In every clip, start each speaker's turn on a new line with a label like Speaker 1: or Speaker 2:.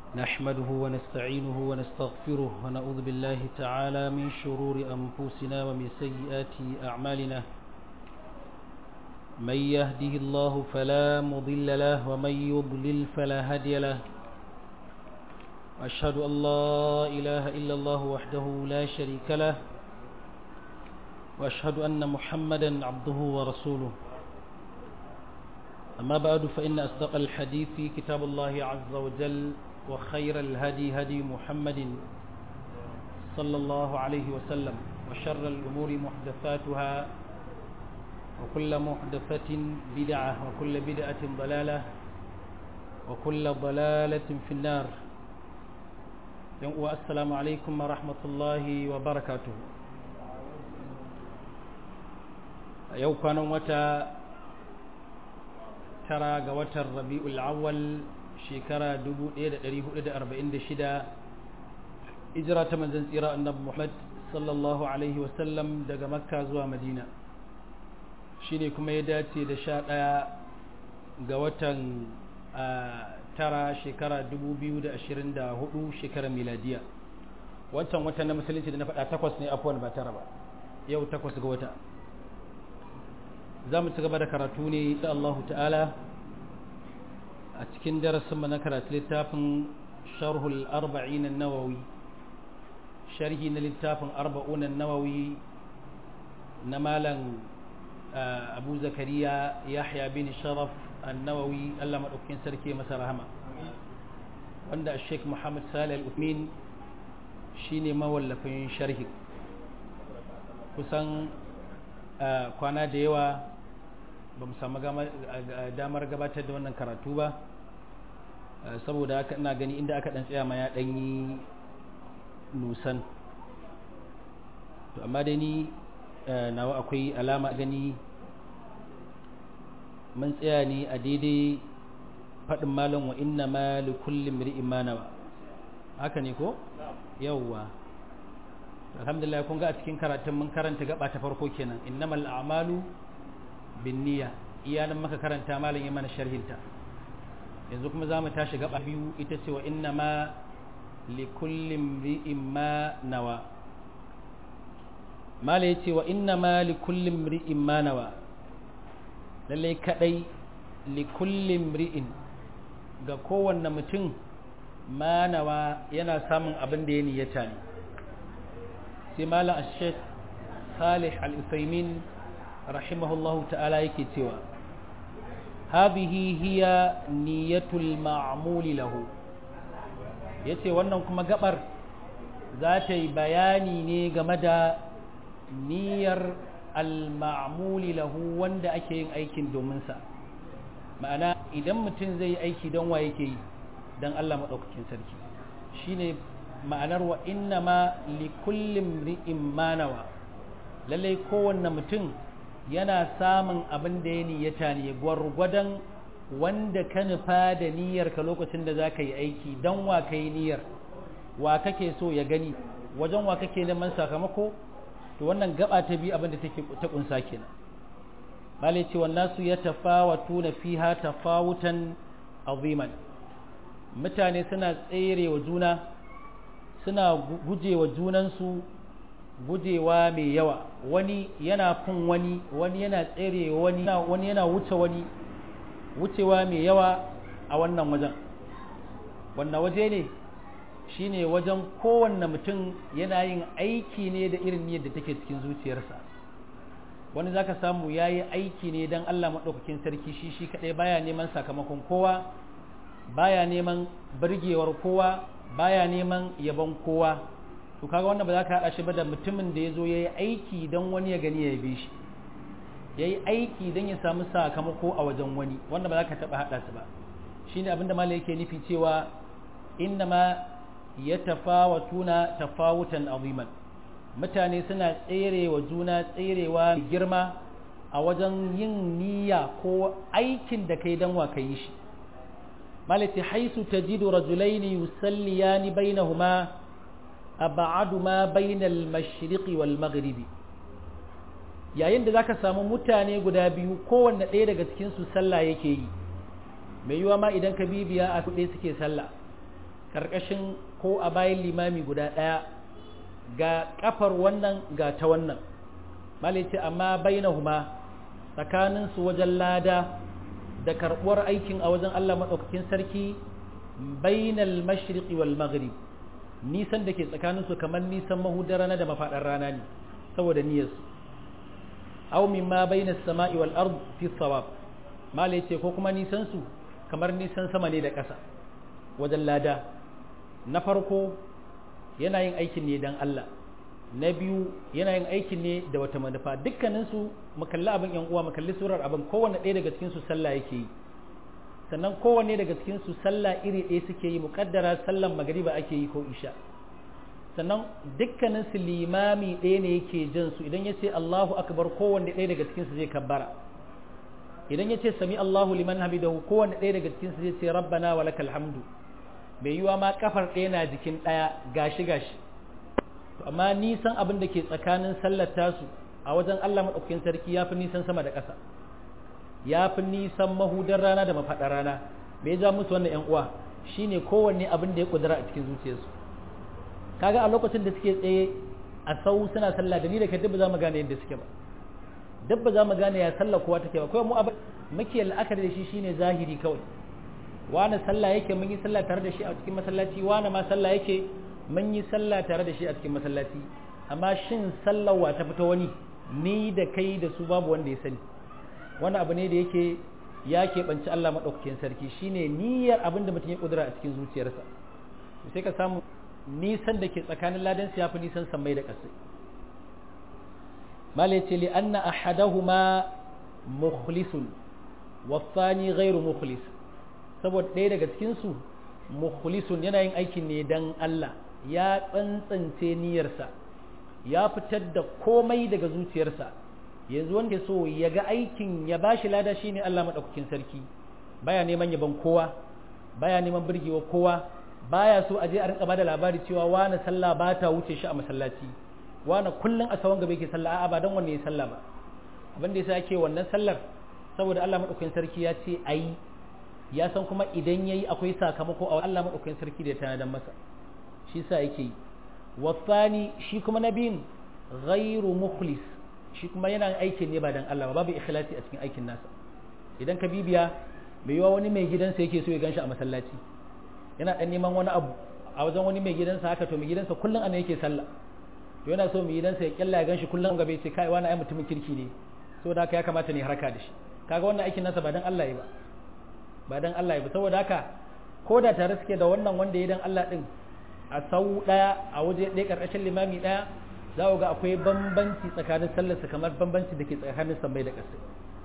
Speaker 1: نحمده ونستعينه ونستغفره ونعوذ بالله تعالى من شرور أنفسنا ومن سيئات أعمالنا من يهده الله فلا مضل له ومن يضلل فلا هادي له وأشهد أن لا إله إلا الله وحده لا شريك له وأشهد أن محمدا عبده ورسوله أما بعد فإن أصدق الحديث كتاب الله عز وجل وخير الهدي هدي محمد صلى الله عليه وسلم وشر الأمور محدثاتها وكل محدثة بدعة وكل بدعة ضلالة وكل ضلالة في النار والسلام عليكم ورحمة الله وبركاته يوم كان متى ترى قوة الربيع الأول shekara 1446 hijira ta manzon tsira annabi Muhammad sallallahu alaihi wasallam daga Makka zuwa Madina shine kuma ya dace da 11 ga watan tara shekara 2024 shekarar miladiya watan na musulunci da na faɗa 8 ne afwan ba tara ba yau 8 ga wata zamu ci gaba da karatu ne insha Allah ta'ala a cikin darasinmu na karatu littafin sharhul arba'in an-nawawi sharhi na littafin arba'un an-nawawi na malam abu zakariya yahya bin sharaf an-nawawi Allah madaukakin sarki masa rahama wanda Sheikh Muhammad Salih al-Uthmin shine mawallafin sharhi kusan kwana da yawa ba mu samu damar gabatar da wannan karatu ba saboda haka ina gani inda aka dan tsaya ma ya dan yi nusan to amma dai ni nawa akwai alama gani mun tsaya ne a daidai faɗin malam wa inna ma li kulli imri'in ma nawa haka ne ko yawwa alhamdulillah kun ga a cikin karatun mun karanta gaba ta farko kenan innamal a'malu binniya iyanan maka karanta malam ya mana sharhinta yanzu kuma za mu tashi gaba biyu ita ce wa inna ma li kulli imri'in ma nawa mala yace wa inna ma li kulli imri'in ma nawa lalle kadai li kulli imri'in ga kowanne mutum ma nawa yana samun abin da ya niyyata ne sai malam Sheikh Salih Al-Uthaymin rahimahullahu ta'ala yake cewa hadhihi hiya niyyatul ma'mul lahu yace wannan kuma gabar za ta yi bayani ne game da niyyar al-ma'mul lahu wanda ake yin aikin domin sa ma'ana idan mutum zai yi aiki don wa yake yi dan Allah madaukakin sarki shine ma'anar wa innama likulli imri'in ma nawa lalle kowanne mutum yana samun abin da ya niyyata ne gwargwadon wanda ka nufa da niyyarka lokacin da za ka yi aiki don wa ka yi niyyar wa kake so ya gani wajen wa kake neman sakamako to wannan gaba ta biyu abin da take ta kunsa kenan malai ce wannan su ya tafawatu na fiha tafawutan aziman mutane suna tserewa juna suna gujewa junansu gujewa mai yawa wani yana fin wani yana tsere wani yana wuce wani wucewa mai yawa a wannan wajen wannan waje ne shine wajen kowanne mutum yana yin aiki ne da irin niyyar da take cikin zuciyarsa wani zaka samu yayi aiki ne dan Allah madaukakin sarki shi kadai baya neman sakamakon kowa baya neman burgewar kowa baya neman yabon kowa to kaga wannan ba za ka haɗa shi ba da mutumin da ya zo ya yi aiki don wani ya gani ya yabe shi ya yi aiki don ya samu sakamako a wajen wani wanda ba za ka taɓa haɗa su ba shi ne abinda malai yake nufi cewa inna ma ya tafawatuna tafawutan aziman mutane suna tserewa juna tserewa girma a wajen yin niyya ko aikin da kai don wa ka yi shi malai ta haisu tajidu rajulaini yusalliyani bainahuma ab'adu ma bainal mashriqi wal maghribi yayin da zaka samu mutane guda biyu kowanne ɗaya daga cikin su sallah yake yi mai yiwa ma idan ka bibiya a kuɗe suke sallah karkashin ko a bayan limami guda ɗaya ga kafar wannan ga ta wannan malai ce amma bainahuma tsakanin su wajen lada da karbuwar aikin a wajen Allah madaukakin sarki bainal mashriqi wal maghrib nisan da ke tsakanin su kamar nisan mahudar rana da mafadar rana ne saboda niyyarsu aw mimma bainas sama'i wal ard fi thawab malai ce ko kuma nisan su kamar nisan sama ne da ƙasa wajen lada na farko yana yin aikin ne dan Allah na biyu yana yin aikin ne da wata manufa dukkanin su mu kalli abin yan uwa mu kalli surar abin kowanne ɗaya daga cikin su sallah yake yi sannan kowanne daga cikin su sallah iri ɗaya suke yi muƙaddara sallan magriba ake yi ko isha sannan dukkanin su limami ɗaya ne yake jin su idan ya ce Allahu akbar kowanne ɗaya daga cikin su zai kabbara idan ya ce sami Allahu liman hamidahu kowanne ɗaya daga cikin su zai ce rabbana wa lakal hamdu bai yiwa ma kafar ɗaya na jikin ɗaya gashi to amma nisan abin da ke tsakanin sallar tasu a wajen Allah madaukakin sarki yafi nisan sama da ƙasa yafi nisan mahudar rana da mafaɗar rana bai ja musu wannan ƴan uwa shine kowanne abin da ya kudura a cikin zuciyarsu kaga a lokacin da suke tsaye a sau suna sallah da ni da kai duk ba za mu gane yadda suke ba duk ba za mu gane ya sallah kowa take ba kawai mu abin muke la'akari da shi shine zahiri kawai wani sallah yake mun yi sallah tare da shi a cikin masallaci wani ma sallah yake mun yi sallah tare da shi a cikin masallaci amma shin sallar wa ta fita wani ni da kai da su babu wanda ya sani wani abu ne da yake ya keɓanci Allah maɗaukakin sarki shine niyyar abin da mutum ya ƙudura a cikin zuciyarsa sai ka samu nisan da ke tsakanin ladan ya fi nisan sammai da ƙasai mala ce li anna ahadahuma mukhlisun wasani ghairu mukhlis saboda ɗaya daga cikin su mukhlisun yana yin aikin ne dan Allah ya tsantsance niyyarsa ya fitar da komai daga zuciyarsa yanzu wanda so ya ga aikin ya bashi lada shine Allah madaukakin sarki baya neman yaban kowa baya neman burgewa kowa baya so aje a rinka bada labari cewa wani sallah ba ta wuce shi a masallaci wani kullun a sawan gaba yake sallah a'a ba dan wanne ya sallah ba abin da yasa yake wannan sallar saboda Allah madaukakin sarki ya ce ayi ya san kuma idan yayi akwai sakamako a Allah madaukakin sarki da ya tanadan masa shi yasa yake yi wasani shi kuma nabiyin ghairu mukhlis shi kuma yana aikin ne ba dan Allah ba babu ikhlasi a cikin aikin nasa idan ka bibiya mai yiwa wani mai gidansa yake so ya ganshi a masallaci yana dan neman wani abu a wajen wani mai gidansa haka to mai gidansa kullun ana yake sallah to yana so mai gidansa ya kyalla ya ganshi kullun gaba ya ce kai wani ai mutumin kirki ne saboda haka ya kamata ne haraka da shi kaga wannan aikin nasa ba dan Allah ya ba dan Allah ya ba saboda haka ko da tare suke da wannan wanda ya dan Allah din a sau daya a waje ɗaya karkashin limami daya za ku ga akwai bambanci tsakanin sallarsa kamar bambanci da ke tsakanin sammai da ƙasa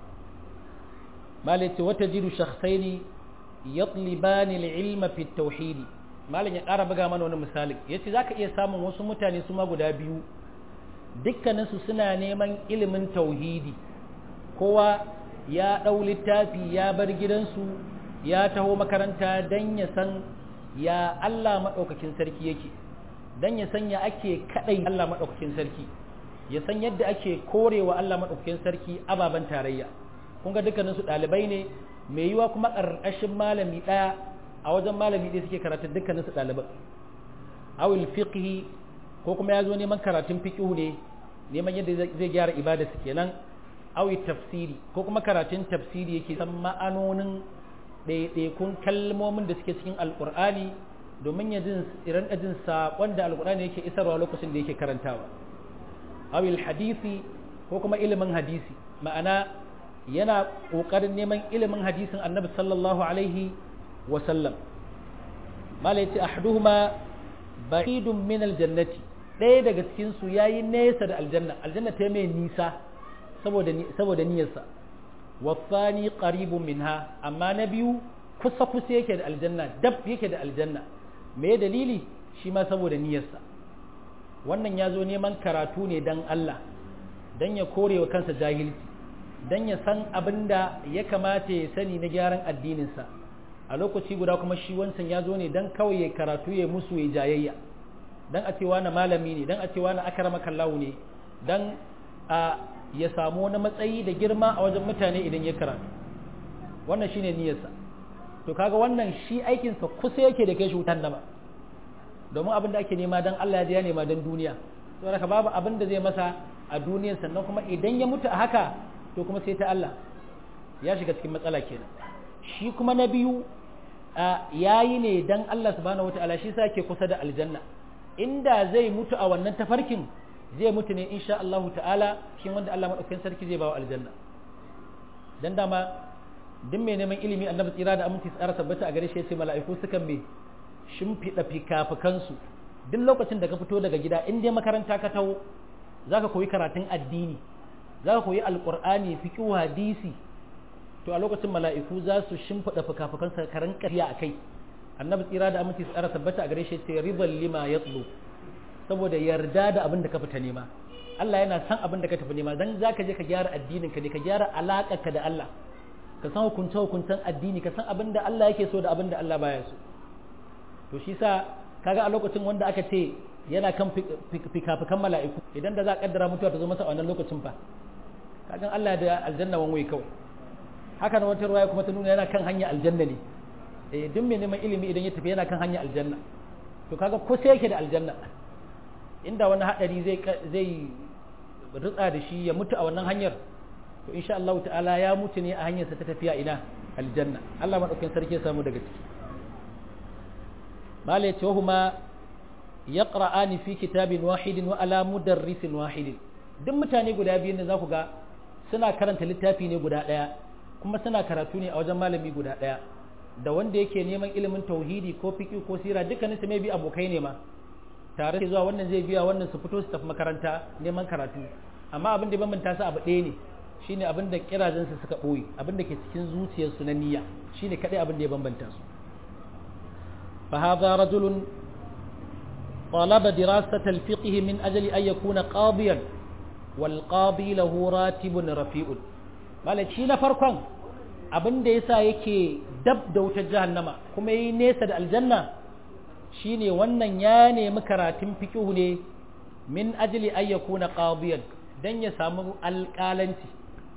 Speaker 1: malai ce wata jiru shakhsaini yatlibani al-ilma fi at-tauhid malai ya ƙara buga mana wani misali yace zaka iya samun wasu mutane su ma guda biyu dukkanin su suna neman ilimin tauhidi kowa ya dau littafi ya bar gidansu ya taho makaranta dan ya san ya Allah madaukakin sarki yake dan ya san ya ake kadai Allah madaukakin sarki ya san yadda ake korewa Allah madaukakin sarki ababan tarayya kun ga dukkanin su dalibai ne mai yiwa kuma karkashin malami daya a wajen malami ɗaya suke karatun dukkanin su dalibai awil fiqhi ko kuma ya zo neman karatun fiqhu ne neman yadda zai gyara ibada su kenan awi tafsiri ko kuma karatun tafsiri yake san ma'anonin ɗaiɗaikun kalmomin da suke cikin alƙur'ani domin ya jin saƙon da alƙur'ani yake isarwa lokacin da yake karantawa awil hadisi ko kuma ilimin hadisi ma'ana yana ƙoƙarin neman ilimin hadisin annabi sallallahu alaihi wasallam mala yace ahduhuma ba'idun min aljannati ɗaya daga cikin su yayi nesa da aljanna ta mai nisa saboda niyyarsa wasani qaribun minha amma na biyu kusa yake da aljanna dab yake da aljanna me dalili shi ma saboda niyyarsa wannan ya zo neman karatu ne dan Allah dan ya kore wa kansa jahilci dan ya san abin da ya kamata ya sani na gyaran addininsa a lokaci guda kuma shi wancan ya zo ne dan kawai ya karatu ya musu ya jayayya dan a ce wani malami ne dan a ce wani akramaka Allah ne dan a ya samu wani matsayi da girma a wajen mutane idan ya karatu wannan shine niyyarsa to kaga wannan shi aikinsa kusa yake da kai shi wutan nama, domin abin da ake nema dan Allah ya nema dan duniya, to haka babu abin da zai masa a duniyar, sannan kuma idan ya mutu a haka to kuma sai ta Allah ya shiga cikin matsala kenan. Shi kuma na biyu yayi ne dan Allah subhanahu wataala, shi sa yake kusa da aljanna. Inda zai mutu a wannan tafarkin zai mutu ne insha Allah ta'ala shi wanda Allah madaukakin sarki zai bawa aljanna. Dan dama duk mai neman ilimi annabi tsira da aminci tsara tabbata a gare shi yace mala'iku sukan me shimfiɗa fikafikansu duk lokacin da ka fito daga gida, in dai makaranta ka taho zaka koyi karatun addini, zaka koyi alqur'ani, fiqh, hadisi, to a lokacin mala'iku za su shimfiɗa fikafikansu ka ranka tafiya akai. Annabi tsira da aminci tsara tabbata a gare shi yace ridal lima yatlu, saboda yarda da abin da ka fita nema. Allah yana san abin da ka tafi nema, dan zaka je ka gyara addinin ka ne, ka gyara alaƙarka da Allah, ka san hukunce-hukuncen addini, ka san abin da Allah yake so da abin da Allah baya so. To shi sa kaga a lokacin wanda aka ce yana kan fikafikan mala'iku, idan da za a kaddara mutuwa ta zo masa a wannan lokacin fa kagan Allah da aljanna wanwai kawai. Haka na wata ruwaya kuma ta nuna yana kan hanya aljanna ne. Duk mai neman ilimi idan ya tafi yana kan hanya aljanna, to kaga ko sai yake da aljanna. Inda wani hadari zai rutsa da shi ya mutu a wannan hanyar, to insha Allah ta'ala ya mutu ne a hanyarsa ta tafiya ina aljanna. Allah madaukakin sarki ya samu daga ciki. mala yace huma yaqra'ani fi kitabin wahidin wa ala mudarrisin wahidin. Duk mutane guda biyu ne za ku ga suna karanta littafi ne guda daya, kuma suna karatu ne a wajen malami guda daya, da wanda yake neman ilimin tauhidi ko fiqh ko sira, dukkanin su mai bi abokai ne ma, tare da zuwa wannan zai biya wannan su fito su tafi makaranta neman karatu, amma abin da bambanta su abu ɗaya ne, shine abin da kirajensu suka ɓoye, abin da ke cikin zuciyarsu na niyya, shine kadai abin da ya bambanta su. fa hadha rajulun talaba dirasata al-fiqh min ajli an yakuna qadiyan wal qadi lahu ratibun rafi'un. malaci na farkon abin da yasa yake dab da wutar jahannama kuma yi nesa da aljanna shine wannan ya nemi karatun fiqh ne min ajli an yakuna qadiyan, dan ya samu alƙalanci,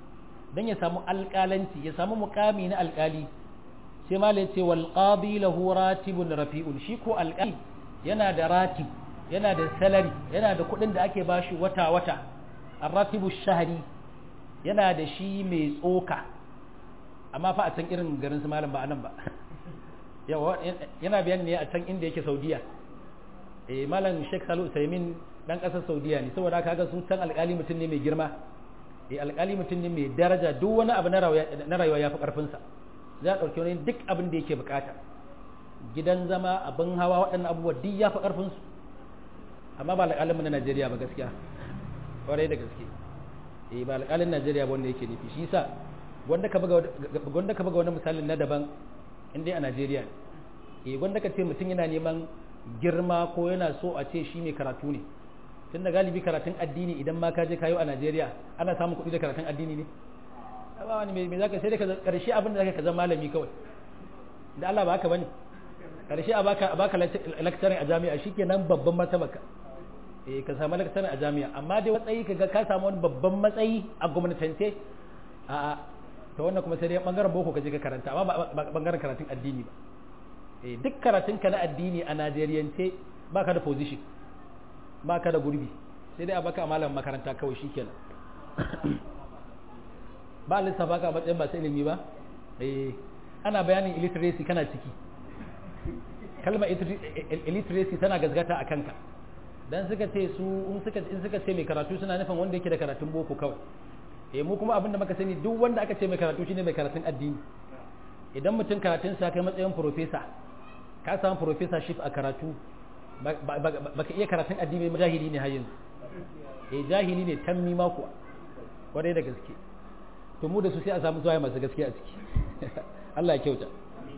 Speaker 1: ya samu mukami na alƙali. sai malai ce wal qadi lahu ratibun rafi'un, shi ko alƙali yana da ratib, yana da salary, yana da kuɗin da ake bashi wata ar-ratibu shahri, yana da shi mai tsoka, amma fa a can irin garin su malam ba anan ba. yawa yana bayani ne a can inda yake Saudiya. Malam Sheikh Salu Usaimin dan ƙasar Saudiya ne, saboda kaga su can alƙali mutum ne mai girma, alƙali mutum ne mai daraja, duk wani abu na rayuwa ya fi ƙarfinsa, za a ɗauki wani duk abin da yake bukata, gidan zama, abin hawa, waɗannan abubuwa duk ya fi ƙarfinsu, amma ba alƙalinmu na Najeriya ba gaskiya, ƙwarai da gaske. Ba alƙalin Najeriya ba wanda yake nufi, shi yasa wanda ka buga wani misalin na daban in dai a Najeriya ne. Wanda ka ce mutum yana neman girma ko yana so a ce shi mai karatu ne, tun da galibi karatun addini idan ma ka je kayo a Najeriya ana samun kuɗi da karatun addini ne. Ba wani me zaka sai da karshe abin da zaka ka zama malami kawai, da Allah ba haka bane, karshe a baka lecturing a jami'a shikenan babban martabaka. Ka samu lecturing a jami'a, amma dai matsayi kaga ka samu wani babban matsayi a gwamnatance, a to wannan kuma sai dai bangaren boko ka je ka karanta, amma ba bangaren karatun addini ba. Duk karatun ka na addini a Najeriyance baka da position, baka da gurbi, sai dai a baka malamin makaranta kawai shikenan. ba lissafa ka matsayin ba sai ilimi ba. Ana bayanin illiteracy kana ciki, kalmar illiteracy tana gazgata a kanka, dan suka ce in suka ce mai karatu suna nufin wanda yake da karatun boko kawai. Mu kuma abin da muka sani duk wanda aka ce mai karatu shine mai karatun addini. Idan mutum karatun sa kai matsayin professor, ka samu professorship a karatu, baka iya karatun addini, jahili ne har yanzu. Jahili ne tammi ma kuwa, kwarai da gaske. To mu da su sai a samu zuwa masu gaske a ciki. Allah ya kyauta.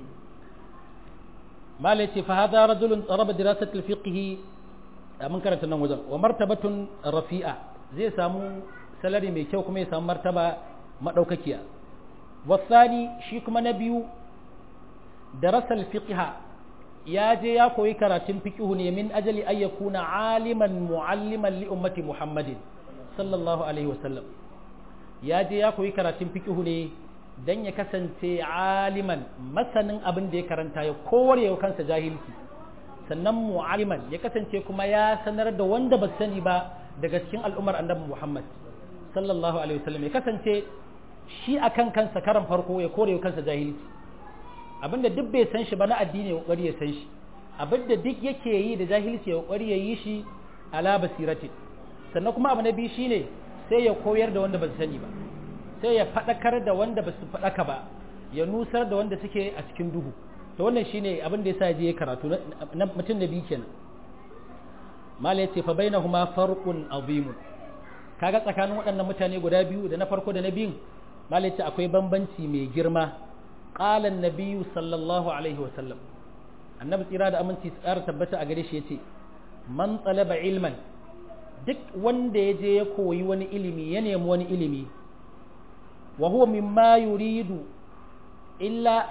Speaker 1: mala yace fa hadha rajulun taraba dirasat al-fiqh, mun karanta nan wajen, wa martabatun rafi'a, zai samu salari mai kyau kuma ya samu martaba madaukakiya. wasani shi kuma na biyu darasa al-fiqh, ya je ya koyi karatun fiqh ne min ajali ay yakuna aliman mualliman li ummati muhammadin sallallahu alaihi wasallam. Ya je ya koyi karatun fiqh ne dan ya kasance aliman masanin abin da ya karanta ya kore kansa jahilci sannan mu'aliman ya kasance kuma ya sanar da wanda ba sani ba daga cikin al'ummar annabi Muhammad sallallahu alaihi wasallam ya kasance shi akan kansa karan farko ya kore kansa jahilci abinda duk bai san shi ba na addini ya kokari ya san shi abinda duk yake yi da jahilci ya kokari ya yi shi ala basirati sannan kuma abu na biyu shine sai ya koyar da wanda ba su sani ba sai ya fadakar da wanda ba su fadaka ba ya nusar da wanda suke a cikin duhu to wannan shine abin da yasa je karatu na mutum na biyu kenan mala yace fa bainahuma farqun azim kaga tsakanin waɗannan mutane guda biyu da na farko da na biyun mala yace akwai bambanci mai girma qala an-nabiy sallallahu alaihi wasallam annabi tsira da aminci tsara tabbata a gare shi yace man talaba ilman duk wanda ya je ya koyi wani ilimi ya nemi wani ilimi wa huwa mimma yuridu illa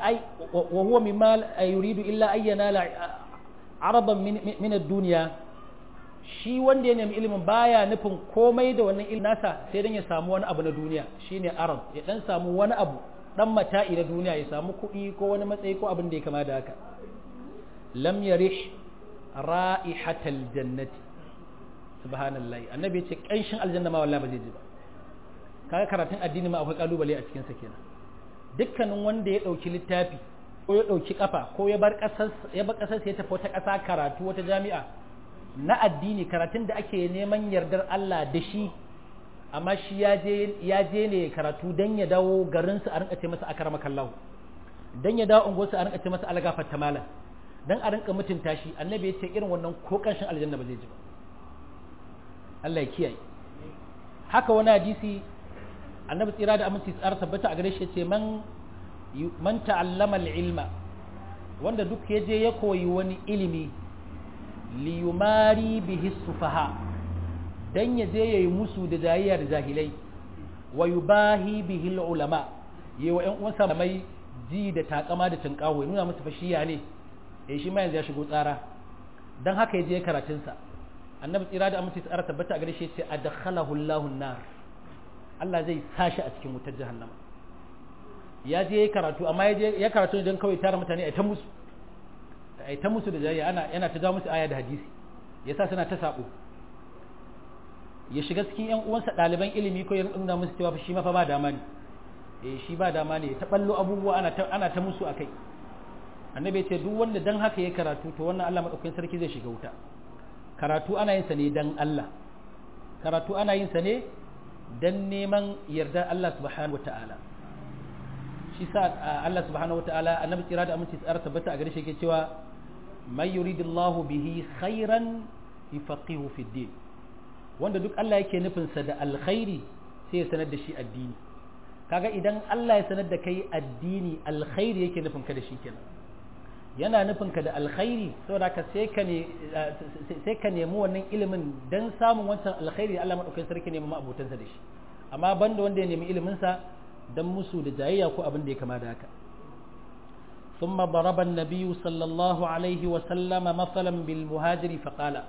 Speaker 1: ayyana araban min ad-dunya shi wanda ya nemi ilimin baya nufin komai da wannan ilimin nasa sai dan ya samu wani abu na duniya shine arab ya dan samu wani abu dan mata'i na duniya ya samu kuɗi ko wani matsayi ko abin da ya kama da haka lam yarih ra'ihatal jannati subhanallahi annabi ya ce kanshin aljanna ma wallahi ba zai ji ba kaga karatun addini ma akwai kalubale a cikin sa kenan dukkanin wanda ya dauki littafi ko ya dauki kafa ko ya bar kasar ya tafi wata kasa karatu wata jami'a na addini karatun da ake neman yardar Allah da shi amma shi ya je ne karatu dan ya dawo garin su a rinka ce masa akramakallahu dan ya dawo unguwar su a rinka ce masa algafat tamala dan a rinka mutunta shi annabi ya ce irin wannan ko kanshin aljanna ba zai ji ba Allah ya kiyaye haka wani hadisi annabi tsira da aminci tsara tabbata a gare shi ce man ta'allama al-ilma wanda duk ya je ya koyi wani ilimi li yumari bihi sufaha dan ya je yayi musu da jayayya da jahilai wa yubahi bihi al-ulama yayi wa ƴan uwansa mai ji da takama da tinkawo nuna musu fashiya ne shi ma yanzu ya shigo tsara dan haka ya je karatun sa annabi tsira da aminci tsara tabbata a gare shi ce adkhalahu Allahu an-nar Allah zai sashi a cikin wutar jahannama ya je karatu amma ya karatu don kawai tara mutane ai ta musu da jayya yana ta ja musu aya da hadisi yasa suna ta sabo ya shiga cikin ƴan uwansa ɗaliban ilimi ko ya nuna musu cewa shi ma fa ba dama ne shi ba dama ne ta ballo abubuwa ana ta musu akai annabi ya ce duk wanda dan haka ya karatu to wannan Allah madaukakin sarki zai shiga wuta karatu ana yin sa ne dan Allah karatu ana yin sa ne dan neman yardar Allah subhanahu wata'ala shi sa Allah subhanahu wata'ala annabi tsira da aminci tsara tabbata a gare shi yake cewa may yuridillahu bihi khairan yufaqihu fid din wanda duk Allah yake nufin sa da alkhairi sai ya sanar da shi addini kaga idan Allah ya sanar da kai addini alkhairi yake nufin ka da shi kenan yana nufin ka da alkhairi saboda ka sai ka nemi wannan ilimin dan samun wancan alkhairi Allah madaukakin sarki ne ma abotansa da shi amma banda wanda ya nemi ilimin sa dan musu da jayayya ko abin da ya kama da haka thumma daraba an-nabiy sallallahu alaihi wa sallama masalan bil muhajiri fa qala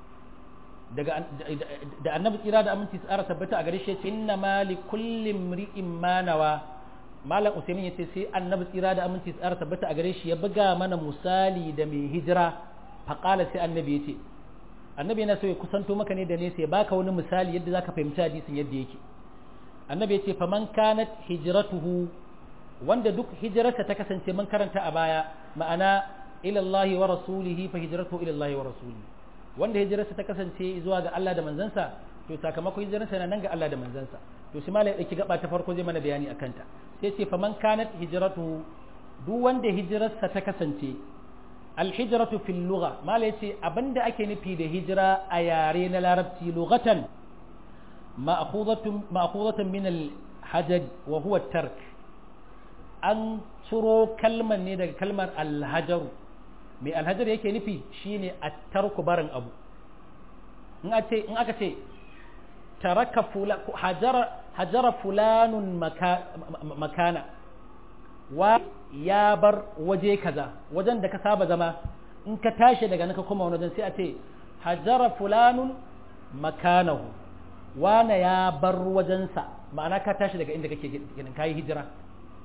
Speaker 1: da annabi tsira da aminci tsara tabbata a gare shi inna ma li kulli imri'in ma nawa malam usaimin yace sai annabi tsira da aminci tsara tabbata a gare shi ya buga mana misali da mai hijira faqala sai annabi yace annabi yana so ya kusanto maka ne da ne sai baka wani misali yadda zaka fahimci hadisin yadda yake annabi yace faman kanat hijratuhu wanda duk hijrarsa ta kasance mun karanta a baya ma'ana ila Allah wa rasulihi fa hijratuhu ila Allah wa rasulihi wanda hijrarsa ta kasance zuwa ga Allah da manzansa to sakamakon hijrarsa yana nan ga Allah da manzansa to shi malai dauki gaba ta farko zai mana bayani akan ta sai ce faman kanat hijratu duk wanda hijrarsa ta kasance alhijratu fil lugha malai yace abinda ake nufi da hijira a yare na larabci lughatan ma'khudhatun min al-hajj wa huwa tark an ciro kalmar ne daga kalmar al-hajar mai al-hajar yake nufi shine at-tarku barin abu in aka ce taraka hajara fulanun makana wa ya bar waje kaza wajen da ka saba zama in ka tashi daga naka kuma wani wajen sai a ce hajara fulanun makanahu wana ya bar wajensa ma'ana ka tashi daga inda kake ginin kayi hijira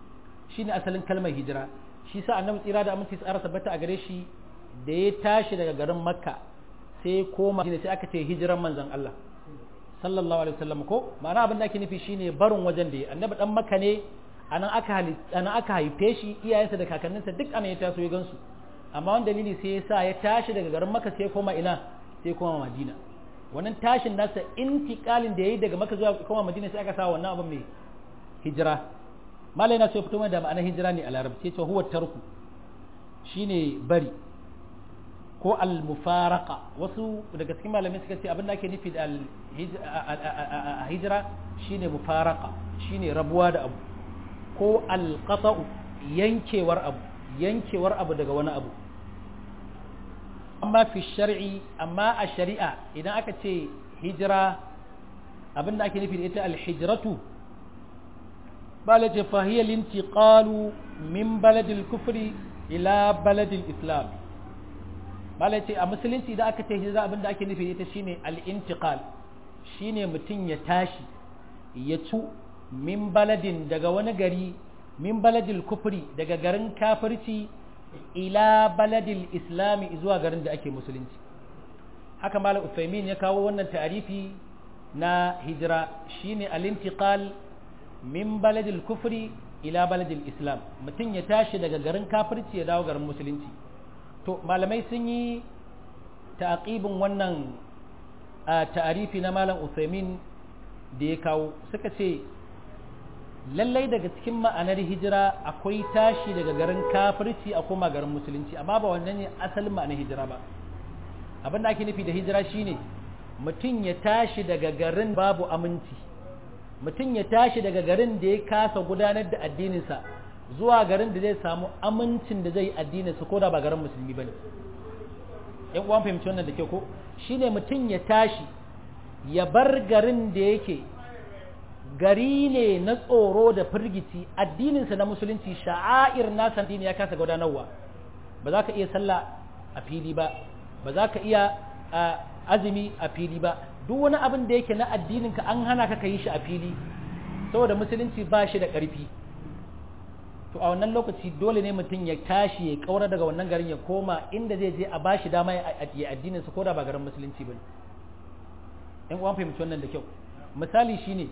Speaker 1: shine asalin kalmar hijira. Shi sa annabi tsira da aminci tsara tabbata a gare shi da ya tashi daga garin makka sai koma shine sai aka ce hijiran manzon Allah sallallahu alaihi wasallam ko ma'ana abin da ake nufi shine barin wajen da annabi dan makka ne anan aka haife shi iyayensa da kakanninsa duk anan ya taso ya gansu amma wani dalili sai ya sa ya tashi daga garin makka sai koma ina sai koma madina wannan tashin nasa intiqalin da yayi daga makka zuwa koma madina sai aka sa wannan abin mai hijira malai na so fito da ma'anar hijira ne a larabci ce huwa tarku shine bari ko al-mufaraqa wasu daga cikin malamai suka ce abin da ake nufi da hijira shine mufaraqa shine rabuwa da abu ko al-qata'u yankewar abu daga wani abu amma fi shar'i amma a shari'a idan aka ce hijira abin da ake nufi da ita al-hijratu balaje fahiyar lintiƙalu min baladil kufri ila baladil islam balaje a musulunci da aka ce hijira abinda ake nufi ita shine al-intiqal shine mutum ya tashi ya cu min baladin daga wani gari min baladil kufri daga garin kafirci ila baladil islami zuwa garin da ake musulunci haka malam Uthaymin ya kawo wannan ta'arifi na hijira shine al-intiqal min baladil kufri ila baladil islam mutum ya tashi daga garin kafirci ya dawo garin musulunci to malamai sun yi ta'aqibin wannan ta'arifi na malam Uthaymin da ya kawo suka ce lallai daga cikin ma'anar hijira akwai tashi daga garin kafirci a koma garin musulunci amma ba wannan ne asalin ma'anar hijira ba abin da ake nufi da hijira shine mutum ya tashi daga garin babu aminci mutum ya tashi daga garin da ya kasa gudanar da addininsa zuwa garin da zai samu amincin da zai yi addininsa ko da ba garin musulmi ba ne ‘yan uwan fahimci wannan da ke ko shi ne mutum ya tashi ya bar garin da yake gari ne na tsoro da firgici addininsa na musulunci sha'air nasa addini ya kasa gudanarwa ba za ka iya sallah a fili ba ba za ka iya azumi a fili ba duk wani abin da yake na addininka an hana ka yi shi a fili saboda musulunci ba shi da ƙarfi to a wannan lokaci dole ne mutum ya tashi ya kaura daga wannan garin ya koma inda zai je a ba shi dama ya addininsa ko da ba garin musulunci ba ne in uwan fahimci wannan da kyau misali shine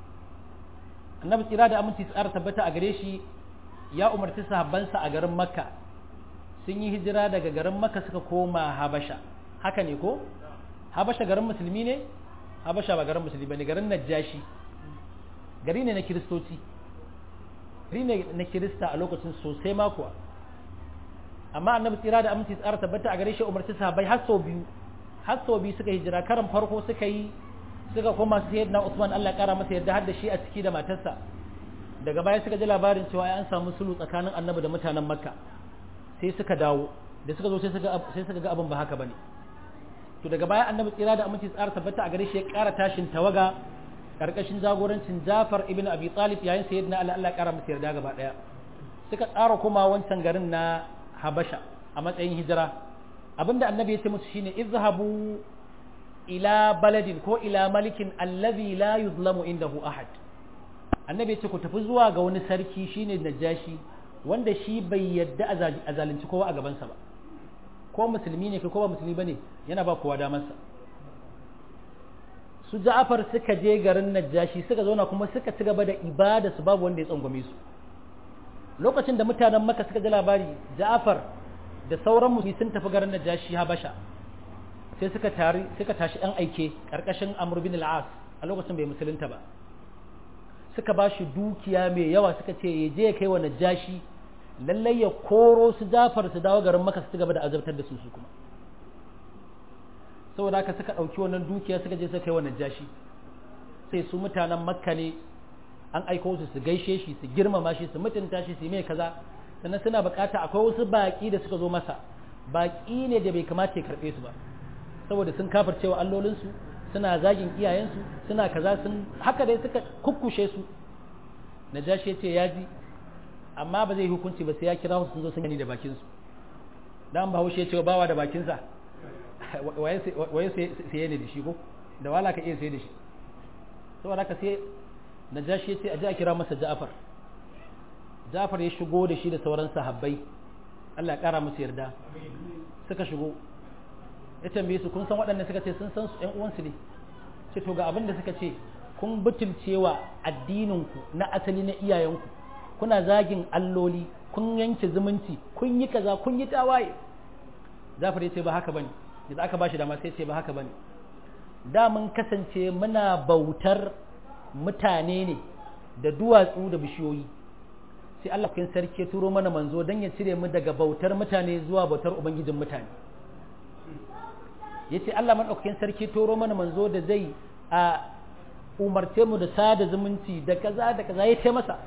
Speaker 1: annabi tsira da aminci tsara tabbata a gare shi ya umarci sahabbansa a garin makka sun yi hijira daga garin makka suka koma habasha haka ne ko habasha garin musulmi ne habasha ba garin musulmi ba ne garin najashi gari ne na kiristoci gari ne na kirista a lokacin sosai makuwa amma annabi tsira da aminci tsara tabbata a gare shi umarci sahabbai har sau biyu suka hijira karan farko suka koma su sayyidina Usman Allah ya kara masa yadda har da shi a ciki da matarsa daga baya suka ji labarin cewa an samu sulhu tsakanin annabi da mutanen makka sai suka dawo da suka zo sai suka ga abin ba haka bane to daga baya annabi tsira da aminci tsara tabbata a gare shi ya kara tashin tawaga karkashin jagorancin Jafar ibn Abi Talib yayin sayyidina Allah ya kara masa yarda gaba daya suka tsara koma wancan garin na Habasha a matsayin hijira abinda annabi ya ce musu shine izhabu ila baladin ko ila malikin allazi la yuzlamu indahu ahad annabi ya ce ku tafi zuwa ga wani sarki shine najashi wanda shi bai yadda a zalunci kowa a gabansa ba ko musulmi ne ko ba musulmi bane yana ba kowa damarsa su Ja'far suka je garin najashi suka zauna kuma suka ci gaba da ibada su babu wanda ya tsangwame su lokacin da mutanen Makka suka ji labari Ja'far da sauran musulmi sun tafi garin najashi Habasha sai suka tashi ɗan aike ƙarƙashin Amr bin al-As a lokacin bai musulunta ba suka ba shi dukiya mai yawa suka ce ya je ya kai wa najashi lallai ya koro su Jafar su dawo garin Makka su gaba da azabtar da su kuma saboda haka suka ɗauki wannan dukiya suka je suka kai wa najashi sai su mutanen Makka ne an aiko su gaishe shi su girmama shi su mutunta shi su yi mai kaza sannan suna bukata akwai wasu baƙi da suka zo masa baƙi ne da bai kamata ya karɓe su ba saboda sun kafircewa allolinsu suna zagin iyayensu suna kaza sun haka dai suka kukkushe su najashi ya ce ya ji amma ba zai hukunci ba sai ya kira su sun zo sun gani da bakinsu dan bahaushe ya ce bawa da bakinsa waye sai ne da shi ko da wala ka iya sai da shi saboda haka sai najashi ya ce a ji a kira masa Ja'far Jafar ya shigo da shi da sauran sahabbai Allah ya kara musu yarda suka shigo ya tambaye su kun san waɗannan suka ce sun san su ƴan uwansu ne ce to ga abin da suka ce kun butulcewa addininku na asali na iyayenku kuna zagin alloli kun yanke zumunci kun yi kaza kun yi tawaye Jafar ya ce ba haka bane da aka bashi dama sai ce ba haka bane da mun kasance muna bautar mutane ne da duwatsu da bishiyoyi sai Allah kin sarki ya turo mana manzo dan ya cire mu daga bautar mutane zuwa bautar ubangijin mutane yace Allah madaukakin sarki turo mana manzo da zai a umarce mu da sada zumunci da kaza da kaza yace masa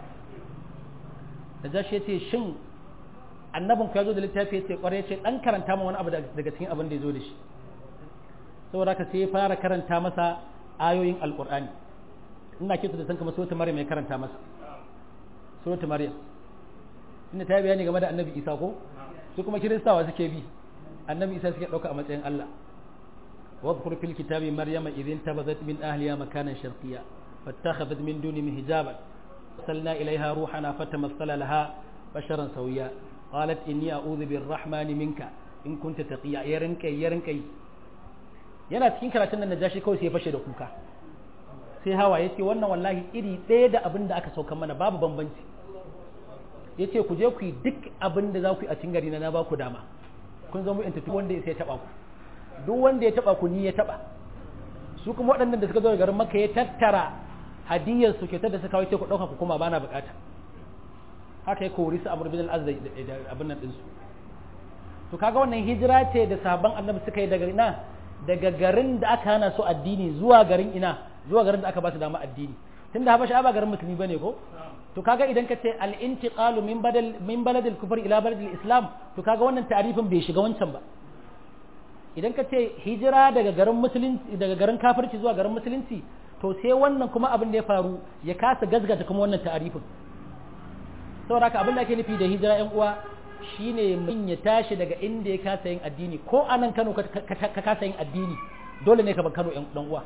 Speaker 1: da jashi yace shin annabin ka zo da littafi yace kware yace dan karanta mu wani abu daga cikin abin da yazo da shi saboda haka sai ya fara karanta masa ayoyin alqur'ani ina kinta da san kamar suratul maryam ya karanta masa suratul maryam inda ta bayani game da annabi isa ko su kuma kiristawa suke bi annabi isa suke dauka a matsayin Allah واذكر في الكتاب مريم إذ انتبذت من أهلها مكانا شرقيا فاتخذت من دونهم حجابا أرسلنا إليها روحنا فتمثل لها بشرا سويا قالت إني أعوذ بالرحمن منك إن كنت تقيا يرنكي yana cikin karatun nan najashi kawai sai ya fashe da kuka sai hawa yace wannan wallahi iri ɗaya da abin da aka sauka mana babu bambanci yace ku je ku yi duk abin da za ku yi a cikin gari na ba ku dama kun zama intattu wanda ya sai taba ku duk wanda ya taba ku ni ya taba su kuma waɗannan da suka zo garin Makka ya tattara hadiyar su kyautar da suka kawo ce ku dauka ku kuma bana bukata haka ya kori su Amr bin al-Azza da abin nan din su to kaga wannan hijira ce da sahabban Annabi suka yi daga garin da aka hana su addini zuwa garin zuwa garin da aka ba su dama addini tunda Habasha ba garin musulmi bane ko to kaga idan ka ce al-intiqalu min baladil kufr ila baladil islam to kaga wannan ta'arifin bai shiga wancan ba idan ka ce hijira daga garin musulunci daga garin kafirci zuwa garin musulunci to sai wannan kuma abin da ya faru ya kasa gazgata kuma wannan ta'arifin saboda haka abin da ake nufi da hijira ƴan uwa shine mun ya tashi daga inda ya kasa yin addini ko anan Kano ka kasa yin addini dole ne ka bar Kano ɗan uwa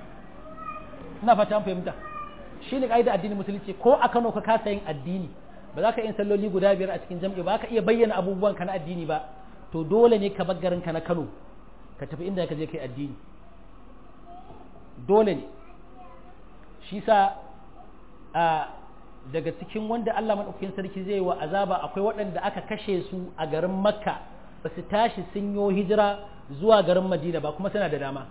Speaker 1: ina fata an fahimta shine kaida addinin musulunci ko a Kano ka kasa yin addini ba za ka yin salloli guda 5 a cikin jam'i ba ka iya bayyana abubuwan ka na addini ba to dole ne ka bar garin ka na Kano ka tafi inda ka je kai addini dole ne shi sa daga cikin wanda Allah madaukakin sarki zai wa azaba akwai waɗanda aka kashe su a garin Makka ba su tashi sun yi hijira zuwa garin Madina ba kuma suna da dama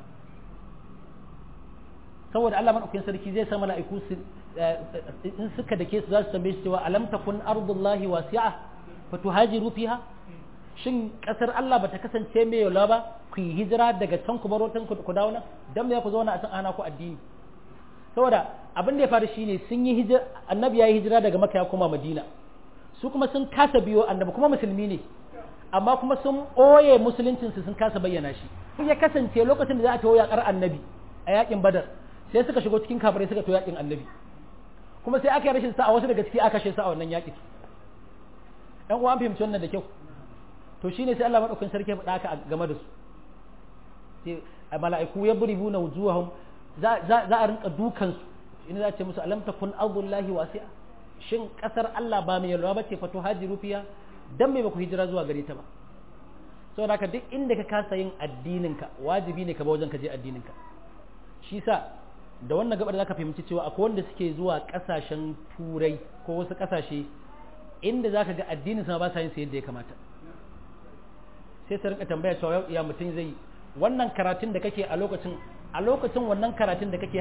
Speaker 1: saboda Allah madaukakin sarki zai sa mala'iku in suka dake su za su tambaye su cewa alam takun ardullahi wasi'a fatuhajiru fiha shin kasar Allah bata kasance mai yawa ba ku yi hijira daga can ku baro tan ku dawo nan dan me ku zauna a can ana ku addini saboda abin da ya faru shine sun yi hijira annabi ya yi hijira daga Makka ya koma Madina su kuma sun kasa biyo annabi kuma musulmi ne amma kuma sun ɓoye musuluncin su sun kasa bayyana shi ya kasance lokacin da za a tawo yakar annabi a yakin Badar sai suka shigo cikin kafirai suka tawo yakin annabi kuma sai aka yi rashin sa'a wasu daga ciki aka kashe su a wannan yaki ɗan uwa an fahimci wannan da kyau to shine sai Allah madaukakin sarki ya faɗa haka game da su sai mala'iku ya buribu na wujuhahum za a rinka dukan su ina za ce musu alam takun ardullahi wasi'a shin kasar Allah ba mai yalwa bace fato hajiru fiya dan me baku hijira zuwa gare ta ba saboda haka duk inda ka kasa yin addinin ka wajibi ne ka ba wajen ka je addinin ka shi sa da wannan gaba da zaka fahimci cewa akwai wanda suke zuwa kasashen turai ko wasu kasashe inda zaka ga addinin sa ba sa yin sa yadda ya kamata sai su rinka tambaya cewa ya mutum zai wannan karatun da kake a lokacin wannan karatun da kake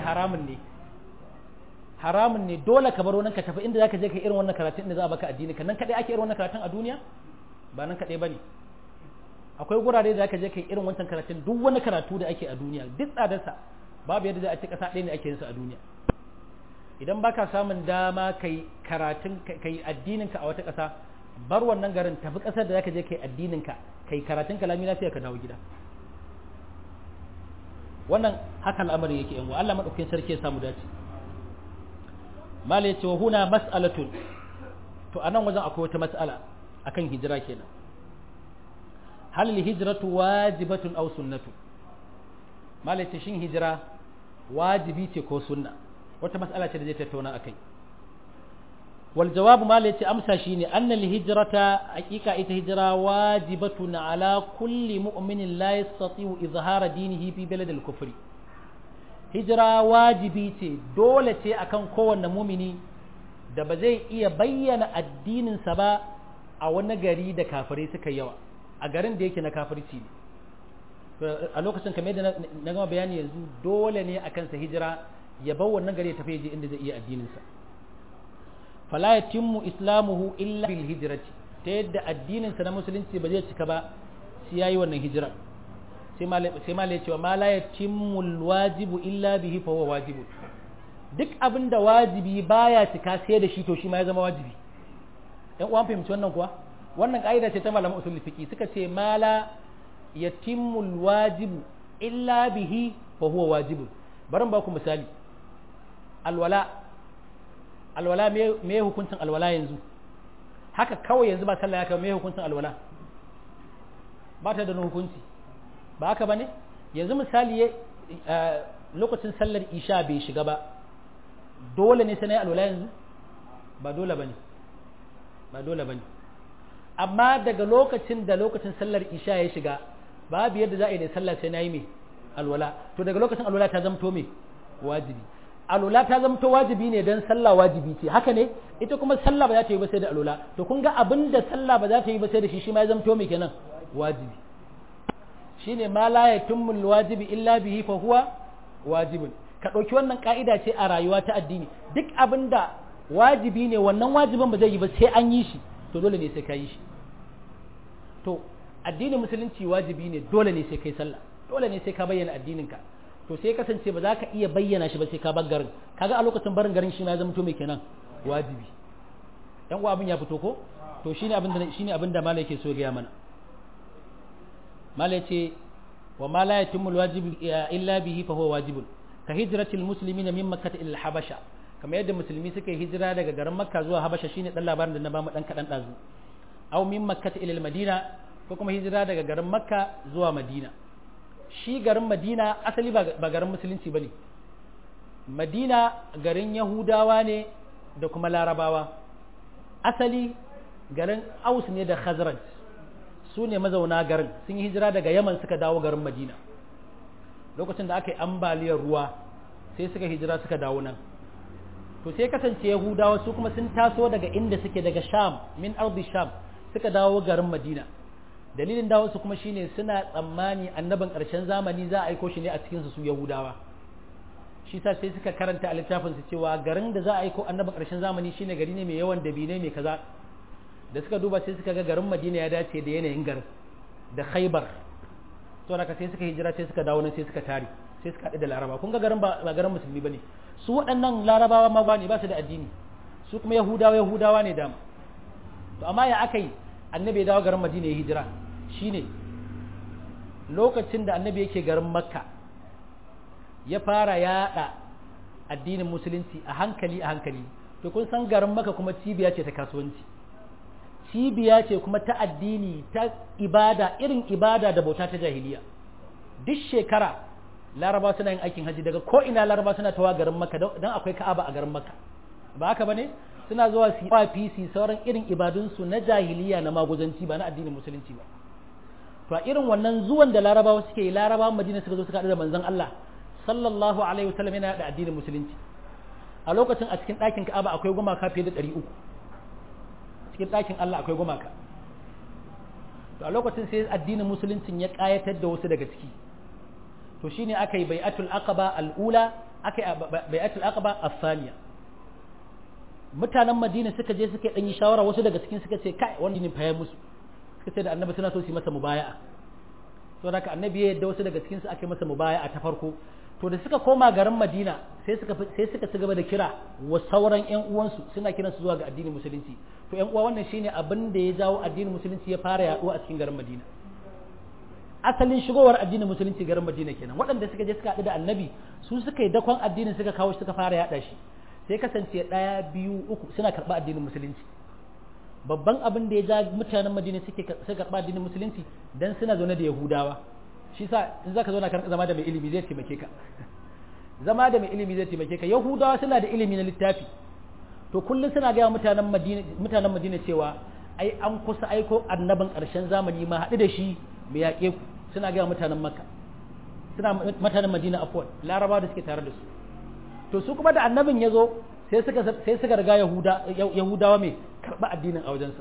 Speaker 1: haramun ne dole ka baro nan ka tafi inda zaka je ka irin wannan karatun inda za a baka addini kan nan kadai ake irin wannan karatun a duniya ba nan kadai bane akwai gurare da zaka je ka irin wancan karatun duk wani karatu da ake a duniya duk tsadarsa babu yadda za a ce kasa ɗaya ne ake yin sa a duniya idan baka samun dama kai karatun kai addinin ka a wata kasa bar wannan garin tafi kasar da zaka je kai addinin ka kai karatun kalami lafiya ka dawo gida wannan haka al'amari yake yan Allah madaukakin sarki ya samu dace mala yace wa huna mas'alatun to anan wajen akwai wata mas'ala akan hijira kenan hal hijratu wajibatun aw sunnatu mala yace shin hijira wajibi ce ko sunna wata mas'ala ce da zai tattauna akai wal jawabu ma la yace amsa shine annal hijrata haqiqa ita hijira wajibatun ala kulli mu'minin la yastati'u izhara dinihi fi balad al-kufri hijira wajibi ce dole ce akan kowanne mumini da ba zai iya bayyana addininsa ba a wani gari da kafirai suka yawa a garin da yake na kafirci ne a lokacin kamar yadda na gama bayani yanzu dole ne a kansa hijira ya bar wannan gari ya tafi je inda zai iya addininsa fala yatimmu islamuhu illa bil hijrati ta yadda addininsa na musulunci ba zai cika ba sai yayi wannan hijira sai malai cewa ma la yatimmu alwajibu illa bihi fa huwa wajibu duk abin da wajibi baya cika sai da shi to shi ma ya zama wajibi ɗan uwan fahimci wannan kuwa wannan ka'ida ce ta malaman usul fiqi suka ce ma la yatimmu alwajibu illa bihi fa huwa wajibu bari ba ku misali alwala me hukuncin alwala yanzu haka kawai yanzu ba sallah ya kai me hukuncin alwala ba ta da hukunci ba haka bane yanzu misali lokacin sallar isha bai shiga ba dole ne sai na yi alwala yanzu ba dole bane amma daga lokacin sallar isha ya shiga babu yadda za a yi da sallah sai na yi mai alwala to daga lokacin alwala ta zamto mai wajibi alwala ta zamto wajibi ne don sallah wajibi ce haka ne ita kuma sallah ba za ta yi ba sai da alwala to kun ga abin da sallah ba za ta yi ba sai da shi ma ya zamto mai kenan wajibi shine ma la yatimul wajibi illa bihi fa huwa wajibun ka dauki wannan ka'ida ce a rayuwa ta addini duk abinda wajibi ne wannan wajibin ba zai yi ba sai an yi shi to dole ne sai ka yi shi to addinin musulunci wajibi ne dole ne sai kai sallah dole ne sai ka bayyana addininka to sai kasance ba za ka iya bayyana shi ba sai ka bar garin kaga a lokacin barin garin shi ma ya zama to mai kenan wajibi dan uwa abin ya fito ko to shine abin da malai yake so ya mana malai ce wa ma la yatimul wajib illa bihi fa huwa wajibun ka hijratil muslimina min makkah ila habasha kamar yadda musulmi suka yi hijira daga garin makka zuwa habasha shine dan labarin da na ba mu dan kadan dazu aw min makkah ila madina ko kuma hijira daga garin makka zuwa madina shi garin madina asali ba garin musulunci bane madina garin yahudawa ne da kuma larabawa asali garin aus ne da khazraj su ne mazauna garin sun yi hijira daga yaman suka dawo garin madina lokacin da aka yi ambaliyar ruwa sai suka hijira suka dawo nan to sai kasance yahudawa su kuma sun taso daga inda suke daga sham min ardi sham suka dawo garin madina dalilin dawo su kuma shine suna tsammani annabin ƙarshen zamani za a aiko shi ne a cikin su yahudawa shi sa sai suka karanta a littafin su cewa garin da za a aiko annabin ƙarshen zamani shine gari ne mai yawan dabine mai kaza da suka duba sai suka ga garin madina ya dace da yanayin garin da khaybar to haka sai suka hijira sai suka dawo nan sai suka tare sai suka haɗu da laraba kun ga garin ba garin musulmi bane su waɗannan larabawa ma ba su da addini su kuma yahudawa ne dama to amma ya aka yi annabi ya dawo garin madina ya hijira shine lokacin da annabi yake garin makka ya fara yaɗa addinin musulunci a hankali to kun san garin makka kuma cibiya ce ta kasuwanci cibiya ce kuma ta addini ta ibada irin ibada da bauta ta jahiliya duk shekara laraba suna yin aikin haji daga ko ina laraba suna tawa garin makka don akwai ka'aba a garin makka ba haka bane suna zuwa su yi su sauran irin ibadunsu na jahiliya na maguzanci ba na addinin musulunci ba to a irin wannan zuwan da larabawa suke yi larabawan madina suka zo suka haɗu da manzon Allah sallallahu alaihi wasallam yana da addinin musulunci a lokacin a cikin ɗakin ka'aba akwai gumaka fiye da 300 cikin ɗakin Allah akwai gumaka to a lokacin sai addinin musuluncin ya ƙayatar da wasu daga ciki to shine aka yi bai'atul aqaba al-ula aka yi bai'atul aqaba as-thaniya mutanen madina suka je suka ɗan yi shawara wasu daga cikin suka ce kai wani ne fayar musu suka ce da annabi suna so su yi masa mubaya'a to da annabi ya yadda wasu daga cikin su aka yi masa mubaya'a ta farko to da suka koma garin madina sai suka ci gaba da kira wa sauran ƴan uwansu suna kiran su zuwa ga addinin musulunci to ƴan uwa wannan shine abin da ya jawo addinin musulunci ya fara yaduwa a cikin garin madina asalin shigowar addinin musulunci garin madina kenan waɗanda suka je suka haɗu da annabi su suka yi dakon addinin suka kawo shi suka fara yaɗa shi sai kasance 1 2 3 suna karɓa addinin musulunci babban abin da ya ja mutanen madina suka karɓa addinin musulunci dan suna zaune da yahudawa shi sa in zaka zauna kan zama da mai ilimi zai taimake ka zama da mai ilimi zai taimake ka yahudawa suna da ilimi na littafi to kullum suna ga mutanen Madina cewa ai an kusa aiko annabin ƙarshen zamani ma haɗu da shi mai yaƙe ku, suna ga mutanen Makka, suna mutanen Madina afwan, Laraba da suke tare da su. To su kuma da annabin ya zo sai suka riga Yahudawa mai karɓa addinin a wajensa.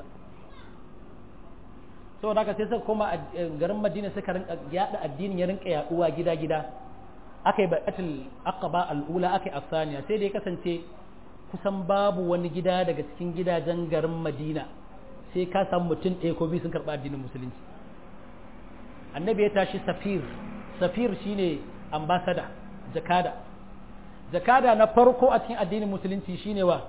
Speaker 1: Saboda haka sai suka koma garin Madina suka rinka yaɗa addinin ya rinka yaɗuwa gida-gida. Aka yi bai'atul aqaba al'ula, aka yi asaniya, sai da ya kasance kusan babu wani gida daga cikin gidajen garin Madina sai ka samu mutum ɗaya ko biyu sun karɓa addinin musulunci. Annabi ya tashi safir shine ambasada, jakada na farko a cikin addinin musulunci shine wa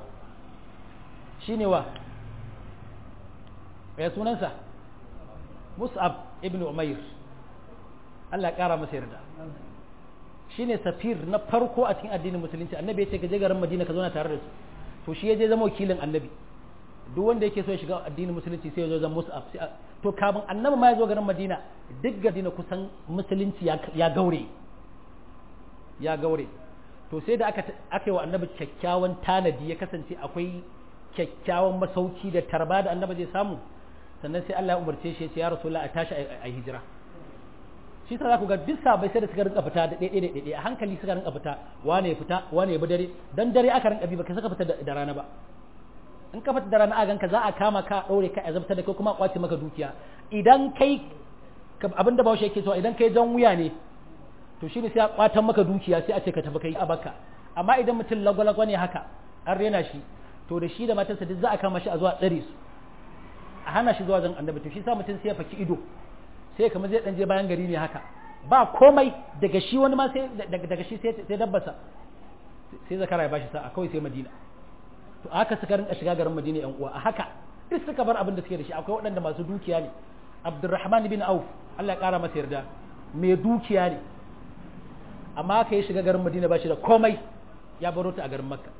Speaker 1: ya sunansa Mus'ab ibn Umair, Allah ya kara masa yarda, shine safir na farko a cikin addinin musulunci. Annabi ya ce ka je garin Madina ka zauna tare da su, to shi ya je zama wakilin annabi. Duk wanda yake so ya shiga addinin musulunci sai ya zo zama Mus'ab. To kafin annabi ma ya zo garin Madina, duk Madina kusan musulunci ya gaure. To sai da aka yi wa annabi kyakkyawan tanadi, ya kasance akwai kyakkyawan masauki da tarba da annabi zai samu, sannan sai Allah ya umarce shi ya ce ya Rasulullah a tashi a hijira. Shi sa za ku ga duk sabai sai da suka rinka fita da ɗaiɗai a hankali suka rinka fita, wane ya fita wane ya bi dare, dan dare aka rinka bi baka saka fita da rana ba. In ka fita da rana a ganka za a kama ka ɗaure ka azabta da kai kuma a kwace maka dukiya. Idan kai abinda Bahaushe yake so, idan kai jan wuya ne to shi ne sai a kwatan maka dukiya sai a ce ka tafi kai a baka. Amma idan mutum lagwalagwa ne haka an rena shi, to da shi da matarsa duk za a kama shi a zuwa tsare su, a hana shi zuwa zan annabi. To shi sa mutum sai ya faki ido, sai kamar zai dan je bayan gari ne haka, ba komai daga shi, wani ma sai daga shi sai dabbasa, sai zakara ya bashi sa'a kawai sai Madina. To haka suka rinka shiga garin Madina yan uwa, a haka duk suka bar abin da suke da shi. Akwai waɗanda masu dukiya ne, Abdurrahman bin Auf, Allah ya kara masa yarda, mai dukiya ne, amma aka yi shiga garin Madina ba shi da komai, ya baro ta a garin Makka.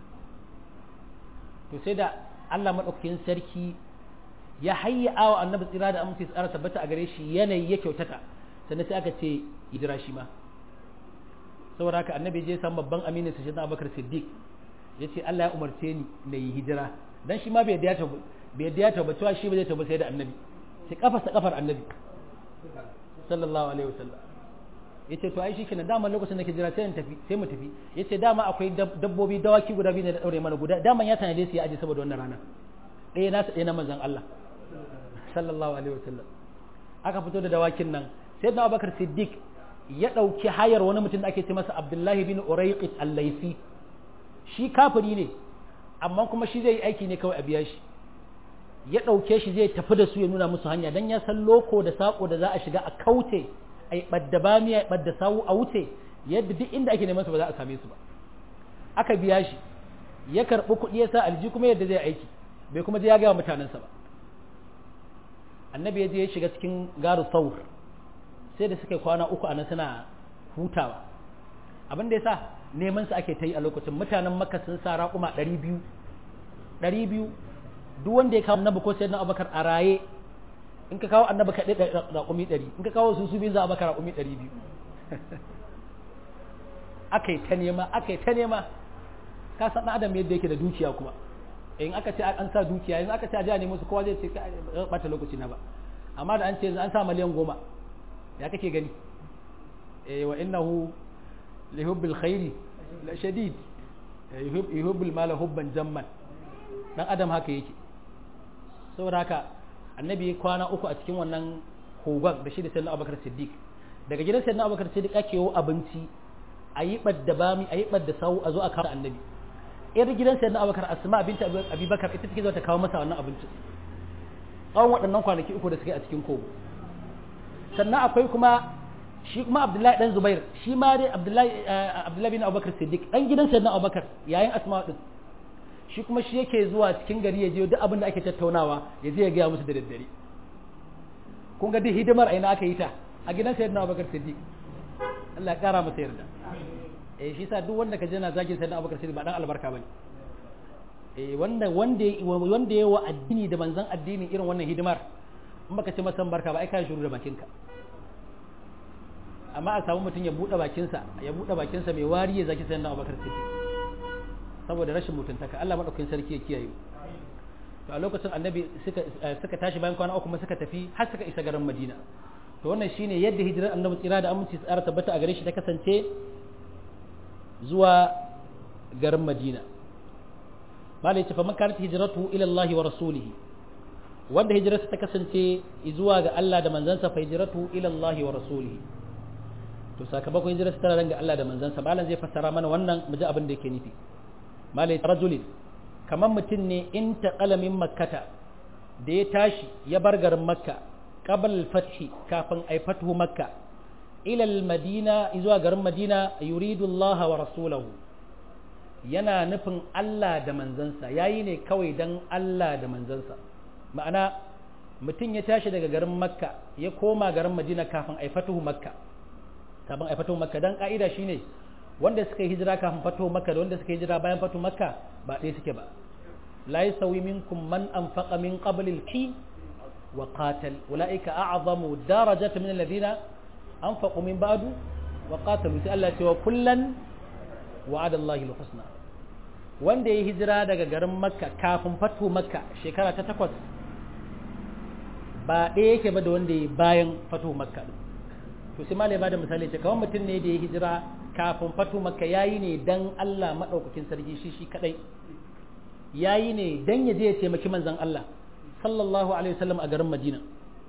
Speaker 1: To sai da Allah madaukakin sarki ya hayya wa annabi tsira da amince tsara tabbata a gare shi yanayi ya kyautata, sannan sai aka ce hijira shi ma. Saboda haka annabi je san babban aminin sa Sayyidina Abubakar Siddiq, yace Allah ya umarce ni na yi hijira, dan shi ma bai yadda ta ba cewa shi ba zai tafi sai da annabi, sai kafar annabi sallallahu alaihi wasallam. Yace to ai shikenan, dama lokacin da ke jira sai mu tafi. Yace dama akwai dabbobi dawaki guda biyu ne da daure mana, guda dama ya tanade su ya aje saboda wannan rana, ɗaya nasa ɗaya na manzon Allah sallallahu alaihi wasallam. Aka fito da dawakin nan, sai da Abubakar Siddiq ya ɗauki hayar wani mutum da ake ce masa Abdullahi bin Urayqit al-Laysi. Shi kafiri ne, amma kuma shi zai yi aiki ne kawai a biya shi. Ya ɗauke shi zai tafi da su ya nuna musu hanya, dan ya san loko da sako da za a shiga a kauce, a yi ɓadda bamiya, a ɓadda sawu a wuce, yadda duk inda ake neman su ba za a same su ba. Aka biya shi, ya karɓi kuɗi ya sa alji kuma yadda zai aiki, bai kuma je ya gaya mutanensa ba. Annabi ya je ya shiga cikin garu Thawr, sai da suka kwana uku a nan suna hutawa. Abin da ya sa neman su ake ta yi a lokacin, mutanen Makka sun sa raƙuma 200 duk wanda ya kawo annabi ko sayyidina Abubakar a raye, in ka kawo annabi kaɗai raƙumi 100, in ka kawo su biyu za a baka raƙumi 200. aka yi ta nema ka san ɗan adam yadda yake da dukiya kuma, in aka ce an sa dukiya, in aka ce a jiya ne musu kowa zai ce ɓata lokaci na ba. Amma da an ce an sa miliyan 10, ya kake gani? Wa innahu li hubbil khairi la shadid, yuhibbul mala hubban jamman. Dan adam haka yake. Saboda haka annabi ya kwana uku a cikin wannan kogon da shi da sayyidina Abubakar Siddiq. Daga gidan sayyidina Abubakar Siddiq ake yi abinci, a yi ɓadda bami, a yi ɓadda sawu, a zo a kawo annabi. Yar gidan sayyidina Abubakar Asma binta Abi Bakar ita take zo ta kawo masa wannan abinci tsawon waɗannan kwanaki uku da suka yi a cikin kogo. Sannan akwai kuma shi kuma Abdullahi dan Zubair, shi ma dai Abdullahi bin Abubakar Siddiq dan gidan sayyidina Abubakar yayin Asma din, shi kuma shi yake zuwa cikin gari ya je duk abin da ake tattaunawa ya je ya gaya musu da daddare. Kun ga duk hidimar aina aka yi ta a gidan sayyidina Abubakar Siddiq, Allah ya kara masa yarda. Shi sa duk wanda ka je na zagin sayyidina Abubakar Siddiq ba dan albarka bane. Wanda ya wa addini da manzon addini irin wannan hidimar, in baka ce masa barka ba ai kai shiru da bakinka. Amma a samu mutum ya bude bakinsa mai wari ya zaki sayyidina Abubakar Siddiq, saboda rashin mutuntaka Allah madaukakin sarki ya kiyaye to a lokacin annabi suka tashi bayan kwana uku kuma suka tafi har suka isa garin Madina to wannan shine yadda hijirar annabi tsira da aminci tsara tabbata a gare shi ta kasance zuwa garin Madina malai ce fa man kanat hijratuhu ila Allah wa rasulihi wanda hijirarsa ta kasance zuwa ga Allah da manzansa fa hijratuhu ila Allah wa rasulihi to sakamakon hijirarsa tana ga Allah da manzansa malam zai fassara mana wannan mu ji abin da yake nufi malai rajulin kamar mutum ne in taqala min makkata da ya tashi ya bar garin makka qabl al-fathi kafin ay fathu makka ila al-madina zuwa garin madina yuridu Allah wa rasulahu yana nufin Allah da manzansa yayi ne kawai dan Allah da manzansa ma'ana mutum ya tashi daga garin makka ya koma garin madina kafin ay fathu makka dan ka'ida shine wanda suka yi hijira kafin fatuhu makka da wanda suka yi hijira bayan fatuhu makka ba ɗaya suke ba la yasawi minkum man anfaqa min qabl al-ki wa qatal ulaika a'zamu darajatan min alladhina anfaqu min ba'du wa qatalu sai Allah ya ce wa kullan wa'ada Allahu al-husna wanda ya hijira daga garin makka kafin fatuhu makka shekara ta 8 ba ɗaya yake ba da wanda ya bayan fatuhu makka to sai malai ba da misali ce kawai mutum ne da ya hijira kafin fatu makka yayi ne dan Allah madaukakin sarki shi kadai yayi ne dan ya je ya taimaki manzon Allah sallallahu alaihi wasallam a garin Madina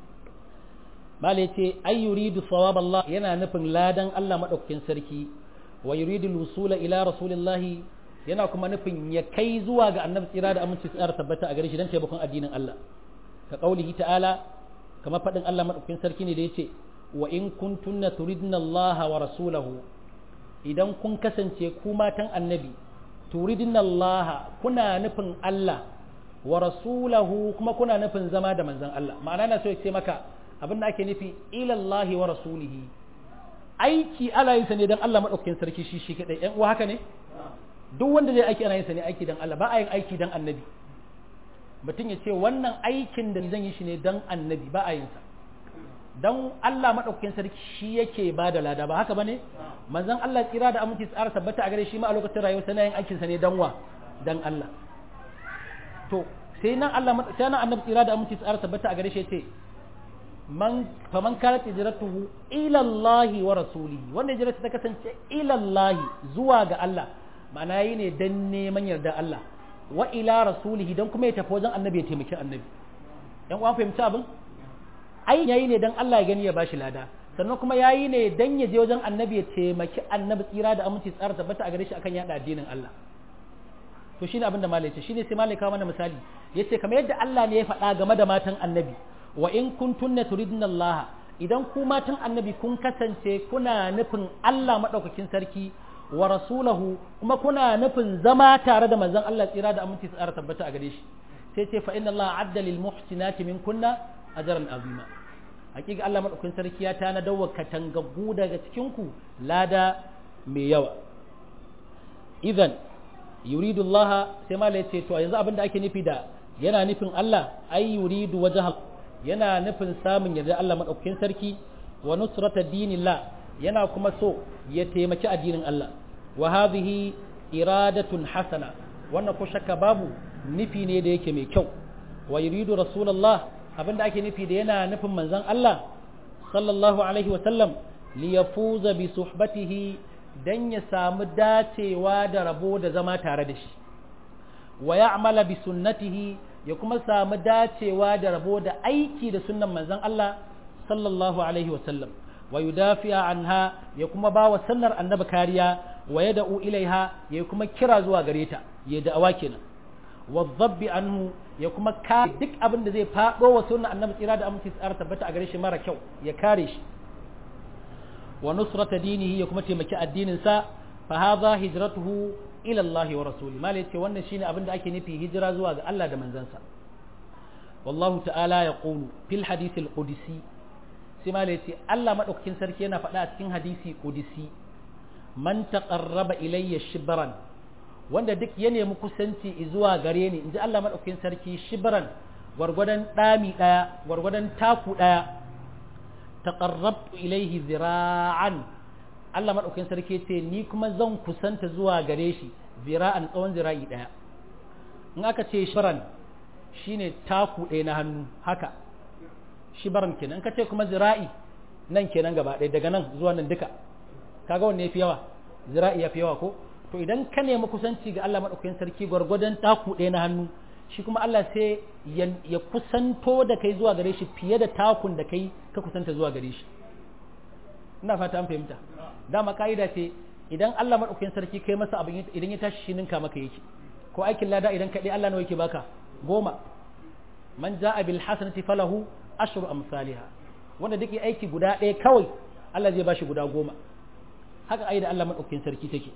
Speaker 1: malai ce ay yuridu thawab Allah yana nufin ladan Allah madaukakin sarki wa yuridu al-wusula ila rasulillahi yana kuma nufin ya kai zuwa ga annabi tsira da aminci tsara tabbata a gare shi dan taimakon addinin Allah ka kaulihi ta'ala kamar fadin Allah madaukakin sarki ne da yace wa in kuntunna turidna Allah wa rasulahu idan kun kasance ku matan annabi turidna Allah kuna nufin Allah wa rasulahu kuma kuna nufin zama da manzon Allah ma'ana na so ya ce maka abin da ake nufi ila Allah wa rasulihi aiki ana yin sa ne dan Allah madaukakin sarki shi kadai ɗan uwa haka ne duk wanda zai aiki ana yin sa ne aiki dan Allah ba a yin aiki dan annabi mutum ya ce wannan aikin da zan yi shi ne dan annabi ba a yin sa dan Allah madaukakin sarki shi yake ba da lada ba haka bane manzon Allah tsira da aminci tsara tabbata a gare shi ma a lokacin rayuwar sa yin aikin sa ne dan wa dan Allah to sai nan Allah sai nan annabi tsira da aminci tsara tabbata a gare shi yace faman kanat hijratuhu ila Allah wa rasulihi wanda hijrarsa ta kasance ila Allah zuwa ga Allah ma'ana yi ne dan neman yarda Allah wa ila rasulihi dan kuma ya tafi wajen annabi ya taimaki annabi yan uwan fahimci abin ai yayi ne dan Allah ya gani ya bashi lada sannan kuma yayi ne dan ya je wajen annabi ya taimaki annabi tsira da aminci tsara tabbata a gare shi akan yada addinin Allah to shine abin da malai ce shine sai malai kawo mana misali yace kamar yadda Allah ne ya faɗa game da matan annabi wa in kuntunna turidna Allah idan ku matan annabi kun kasance kuna nufin Allah madaukakin sarki wa rasulahu kuma kuna nufin zama tare da manzon Allah tsira da aminci tsara tabbata a gare shi sai ce fa inna Allah adda lil muhsinati minkunna ajran azima hakika Allah madaukakin sarki ya tana dawo katangaggu daga cikin ku lada mai yawa idan yuridu Allah sai malai ce to yanzu abinda ake nufi da yana nufin Allah ay yuridu wajha yana nufin samun yarda Allah madaukakin sarki wa nusrata dinillah yana kuma so ya taimaki addinin Allah wa hadhihi iradatun hasana wannan ko shakka babu nufi ne da yake mai kyau wa yuridu rasulullah abinda ake nufi da yana nufin manzon Allah sallallahu alaihi wa sallam li yafuza bi suhbatihi dan ya samu dacewa da rabo da zama tare da shi wa ya'mala bi sunnatihi ya kuma samu dacewa da rabo da aiki da sunnan manzon Allah sallallahu alaihi wa sallam wa yudafi'a anha ya kuma ba wa sunnar annabi kariya wa yad'u ilaiha ya kuma kira zuwa gare ta ya da'awa kenan wa dhabbi anhu ya kuma kare duk abin da zai fado wa sunnar annabi tsira da aminci tsara tabbata a gare shi mara kyau ya kare shi wa nusrata dinihi ya kuma taimaki addinin sa fa hadha hijratuhu ila Allah wa rasuli malai ce wannan shine abin da ake nufi hijira zuwa ga Allah da manzansa wallahu ta'ala yaqulu fil hadith al-qudsi sai malai ce Allah madaukakin sarki yana faɗa a cikin hadisi qudsi man taqarraba ilayya shibran wanda duk ya nemi kusanci zuwa gare ni inji Allah madaukakin sarki shibran gwargwadon dami daya gwargwadon taku daya taqarrabtu ilayhi zira'an Allah madaukakin sarki ce ni kuma zan kusanta zuwa gare shi zira'an tsawon zira'i ɗaya. In aka ce shibaran shine taku ɗaya na hannu haka shibaran kenan. In ka ce kuma zira'i nan kenan gaba ɗaya daga nan zuwa nan duka, kaga wanne yafi yawa? Zira'i yafi yawa ko? To idan ka nemi kusanci ga Allah madaukakin sarki gwargwadon taku ɗaya na hannu, shi kuma Allah sai ya kusanto da kai zuwa gare shi fiye da takun da kai ka kusanta zuwa gare shi. Ina fata an fahimta. Dama ka'ida ce idan Allah madaukakin sarki kai masa abin idan ya tashi shi ninka maka yake. Ko aikin lada idan kaɗai Allah nawa yake baka? 10. Man ja'a bil hasanati falahu ashru amsalha. Wanda duk aiki guda ɗaya kawai Allah zai bashi guda 10. Haka ai da Allah madaukakin sarki take.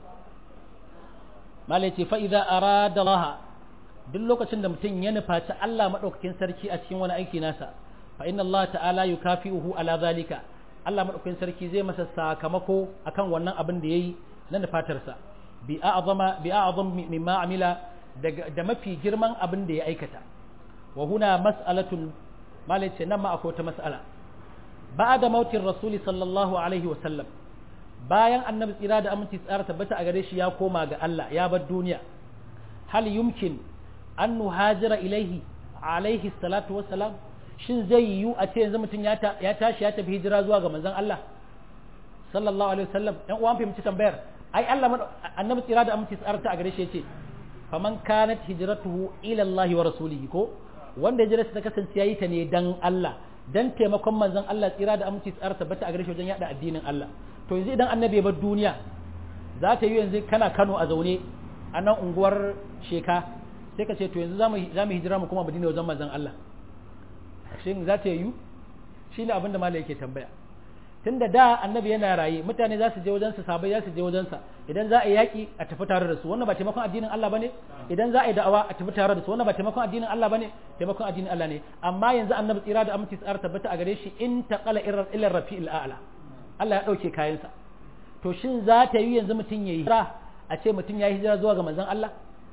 Speaker 1: Malai ce fa idza arada Allah, duk lokacin da mutum ya nufaci Allah madaukakin sarki a cikin wani aiki nasa, fa inna Allah ta'ala yukafi'uhu ala zalika, Allah madaukakin sarki zai masa sakamako akan wannan abin da yayi na nufatarsa bi a'zam mimma amila, da mafi girman abin da ya aikata. Wa huna mas'alatun, malai ce nan ma akwai wata mas'ala. Ba'da mautin rasuli sallallahu alaihi wa sallam, bayan annabi tsira da aminci tsara tabbata a gare shi ya koma ga Allah ya bar duniya, hal yumkin an nuhajira ilaihi alaihi salatu wassalam, shin zai yiwu a ce yanzu mutum ya tashi ya tafi hijira zuwa ga manzon Allah sallallahu alaihi wasallam? Yan uwan fahimci tambayar. Ai Allah annabi tsira da aminci tsara a gare shi yace faman kanat hijratuhu ila Allah wa rasulihi, ko wanda hijira ta kasance yayi ta ne dan Allah, dan taimakon manzon Allah tsira da aminci tsara tabbata a gare shi wajen yada addinin Allah. To yanzu idan annabi ya bar duniya, za ta yi yanzu kana Kano a zaune a nan unguwar Sheka, sai ka ce to yanzu za mu hijira mu kuma Madina wajen manzon Allah, shin za ta yi? Shi ne abin da malai yake tambaya. Tunda da annabi yana raye, mutane za su je wajensa, sahabbai za su je wajensa, idan za a yi yaƙi a tafi tare da su, wannan ba taimakon addinin Allah bane? Idan za a yi da'awa a tafi tare da su, wannan ba taimakon addinin Allah bane? Taimakon addinin Allah ne. Amma yanzu annabi tsira da aminci tsara tabbata a gare shi in taqala ila rafi'il a'la, Allah ya ɗauke kayansa. To shin za ta yi yanzu mutum ya yi hijira, a ce mutum ya yi hijira zuwa ga manzon Allah?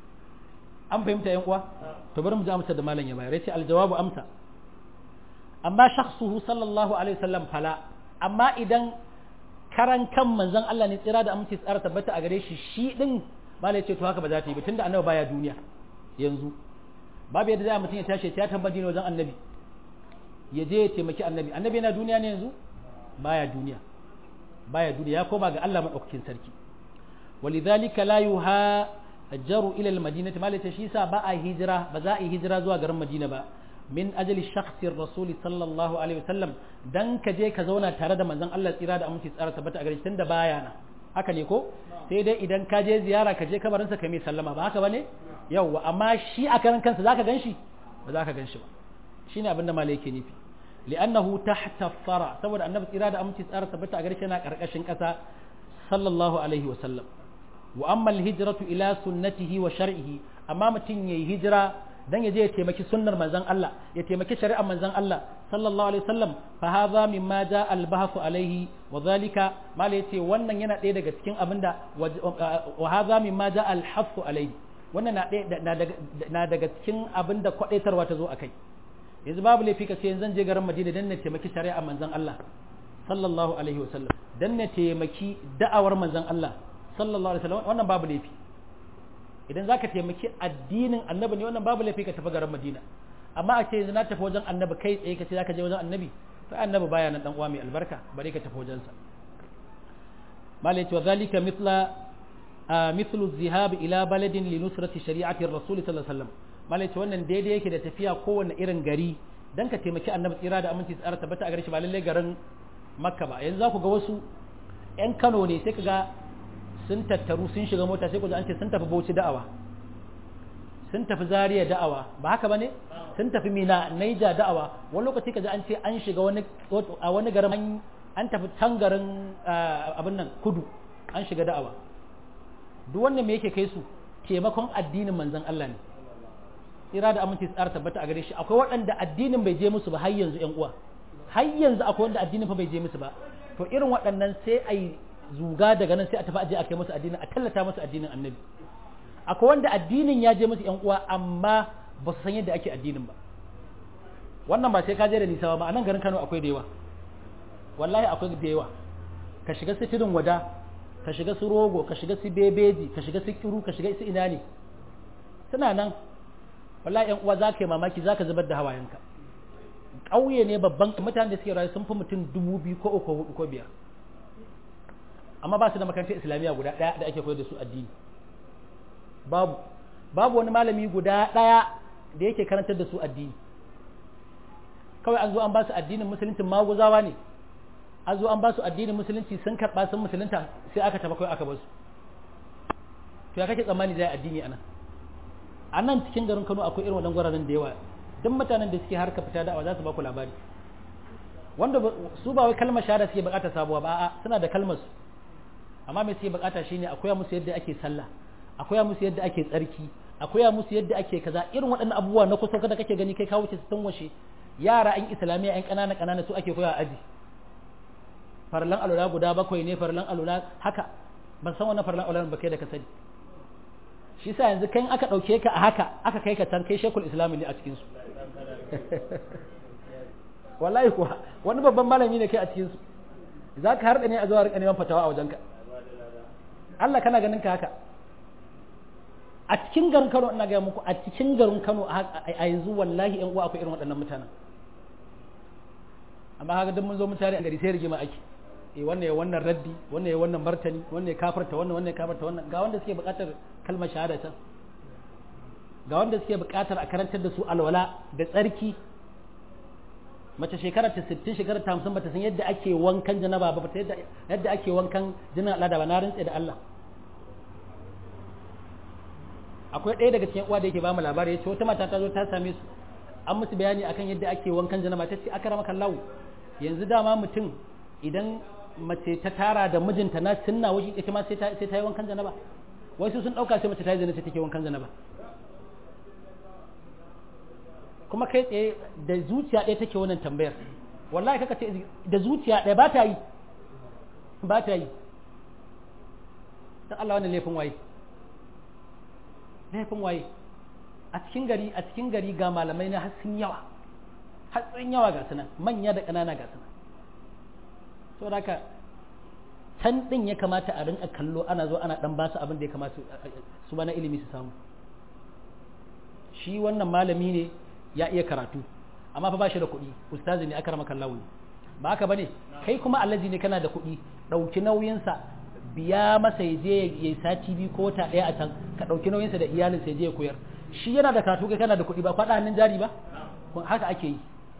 Speaker 1: An fahimta yan uwa? To bari mu ji amsa da malam ya bayar. Yace aljawabu amsa. Amma shakhsuhu sallallahu alaihi wasallam fala. Amma idan karan kan manzon Allah ne tsira da aminci tsara tabbata a gare shi, shi din malai ce to haka ba za ta yi ba, tunda annabi baya duniya yanzu. Babu yadda za mutum ya tashi ya tambaye wajen annabi, ya je ya taimaki annabi. Annabi yana duniya ne yanzu? Baya duniya ya koma ga Allah madaukakin sarki. Walidhalika la yuhajaru ila almadinati, malaka shi sa ba a hijira, ba za a yi hijira zuwa garin Madina ba, min ajali shakhsi rasul sallallahu alaihi wasallam, dan ka je ka zauna tare da manzon Allah tsira da aminci tsara tabbata a gare shi tunda baya na. Haka ne ko? Sai dai idan ka je ziyara ka je kabarin sa ka mai sallama, ba haka bane? Yawwa, amma shi a karan kansa zaka ganshi? Ba za ka ganshi ba. Shine abin da malaka yake nufi. li'annahu tahta thara, saboda annabi tsira da aminci tsara tabbata a gare shi yana karkashin kasa sallallahu alaihi wa sallam. Wa amma al-hijratu ila sunnatihi wa shar'ihi, amma mutun yayi hijira dan yaje ya taimaki sunnar manzon Allah, ya taimaki shari'ar manzon Allah sallallahu alaihi wasallam, fa hadha mimma jaa al-bahth alaihi wa dhalika, mala yace wannan yana ɗaya daga cikin abinda wa hadha mimma jaa al-haff alaihi, wannan na daga cikin abinda kwadaitarwa ta zo akai. Yanzu babu laifi ka ce yanzu zan je garin Madina dan na taimaki shari'ar manzon Allah sallallahu alaihi wasallam, dan na taimaki da'awar manzon Allah sallallahu alaihi wasallam, wannan babu laifi. Idan zaka taimaki addinin annabi ne, wannan babu laifi ka tafi garin Madina. Amma a ce yanzu na tafi wajen annabi kai tsaye ka ce zaka je wajen annabi, to annabi baya nan dan uwa mai albarka, bare ka tafi wajen sa. Malai ce wa zalika mithlu zihab ila baladin li nusrati shari'ati ar-rasul sallallahu alaihi wasallam. Malai ce wannan daidai yake da tafiya kowanne irin gari dan ka taimaki annabi tsira da aminci tsara tabbata a gare shi, ba lalle garin Makka ba. Yanzu za ku ga wasu 'yan Kano ne, sai ka ga sun tattaru sun shiga mota, sai ku ji an ce sun tafi Bauchi da'awa, sun tafi Zaria da'awa, ba haka bane? Sun tafi Mina, Naija da'awa. Wani lokaci ka ji an ce an shiga a wani garin, an tafi can garin abin nan Kudu, an shiga da'awa. Duk wannan me yake kai su? Taimakon addinin manzon Allah ne. Tsira da aminci tsara tabbata a gare shi. Akwai waɗanda addinin bai je musu ba har yanzu, ƴan uwa. Har yanzu akwai wanda addinin fa bai je musu ba. To irin waɗannan sai a yi zuga daga nan sai a tafi aje a kai musu addinin, a tallata musu addinin annabi. Akwai wanda addinin ya je musu ƴan uwa, amma ba su san yadda ake addinin ba. Wannan ba sai ka je da nisa ba, a nan garin Kano akwai da yawa. Wallahi akwai da yawa. Ka shiga sitirin wada, ka shiga su rogo ka shiga su bebeji ka shiga su kiru ka shiga su ina ne suna nan wallahi yan uwa zaka yi mamaki zaka zubar da hawayenka ƙauye ne babban mutanen da suke rayu sun fi mutum 2000 ko 3 ko 4 ko 5 amma ba su da makarantar islamiyya guda ɗaya da ake koyar da su addini babu wani malami guda ɗaya da yake karantar da su addini kawai an zo an ba su addinin musulunci maguzawa ne an zo an ba su addinin musulunci sun karɓa sun musulunta sai aka taba kawai aka ba su to ya kake tsammani zai addini anan a nan cikin garin Kano akwai irin wannan guraren da yawa duk mutanen da suke harka fita da'awa za su ba ku labari wanda su ba wai kalmar shahada suke bukata sabuwa ba a'a suna da kalmar su amma me suke bukata shine akwai musu yadda ake sallah akwai musu yadda ake tsarki akwai musu yadda ake kaza irin waɗannan abubuwa na kusa da kake gani kai ka wuce su tun washe yara an islamiyya yan kanana kanana su ake koya aji farlan alula guda 7 ne farlan alula haka ban san wannan farlan alula ba kai da ka sani shi sa yanzu kan aka dauke ka a haka aka kai ka can kai shekul islami ne a cikin su wallahi kuwa wani babban malami ne kai a cikin su zaka harda ne a zuwa rika neman fatawa a wajenka Allah kana ganin ka haka a cikin garin Kano ina ga muku a cikin garin Kano a yanzu wallahi yan uwa akwai irin waɗannan mutanen amma haka duk mun zo mun tare a gari sai rigima ake wannan ya wannan raddi wannan ya wannan martani wannan ya kafarta wannan ya kafarta wannan ga wanda suke buƙatar kalmar shahada ta ga wanda suke buƙatar a karantar da su alwala da tsarki mace shekara ta 60 shekara ta 50 bata san yadda ake wankan janaba ba bata yadda ake wankan jinin al'ada ba na rantse da Allah akwai ɗaya daga cikin uwa da yake ba mu labari yace wata mata ta zo ta same su an musu bayani akan yadda ake wankan janaba ta ce akramaka Allah yanzu dama mutum idan mace ta tara da mijinta na sunna waje ita ma sai ta yi wankan janaba wai su sun dauka sai mace ta yi zina sai take wankan janaba kuma kai tsaye da zuciya ɗaya take wannan tambayar wallahi kaka ce da zuciya ɗaya ba ta yi dan Allah wannan laifin waye a cikin gari ga malamai na har sun yawa ga sunan manya da ƙanana ga sunan saboda haka can din ya kamata a rinka kallo ana zo ana dan basu abin da ya kamata su bana ilimi su samu shi wannan malami ne ya iya karatu amma fa ba shi da kuɗi ustazi ne aka rama kallawo ne ba haka bane kai kuma allaji ne kana da kuɗi ɗauki nauyinsa biya masa ya je ya yi sati 2 ko wata 1 a can ka ɗauki nauyinsa da iyalinsa ya je ya koyar shi yana da karatu kai kana da kuɗi ba kwaɗa hannun jari ba haka ake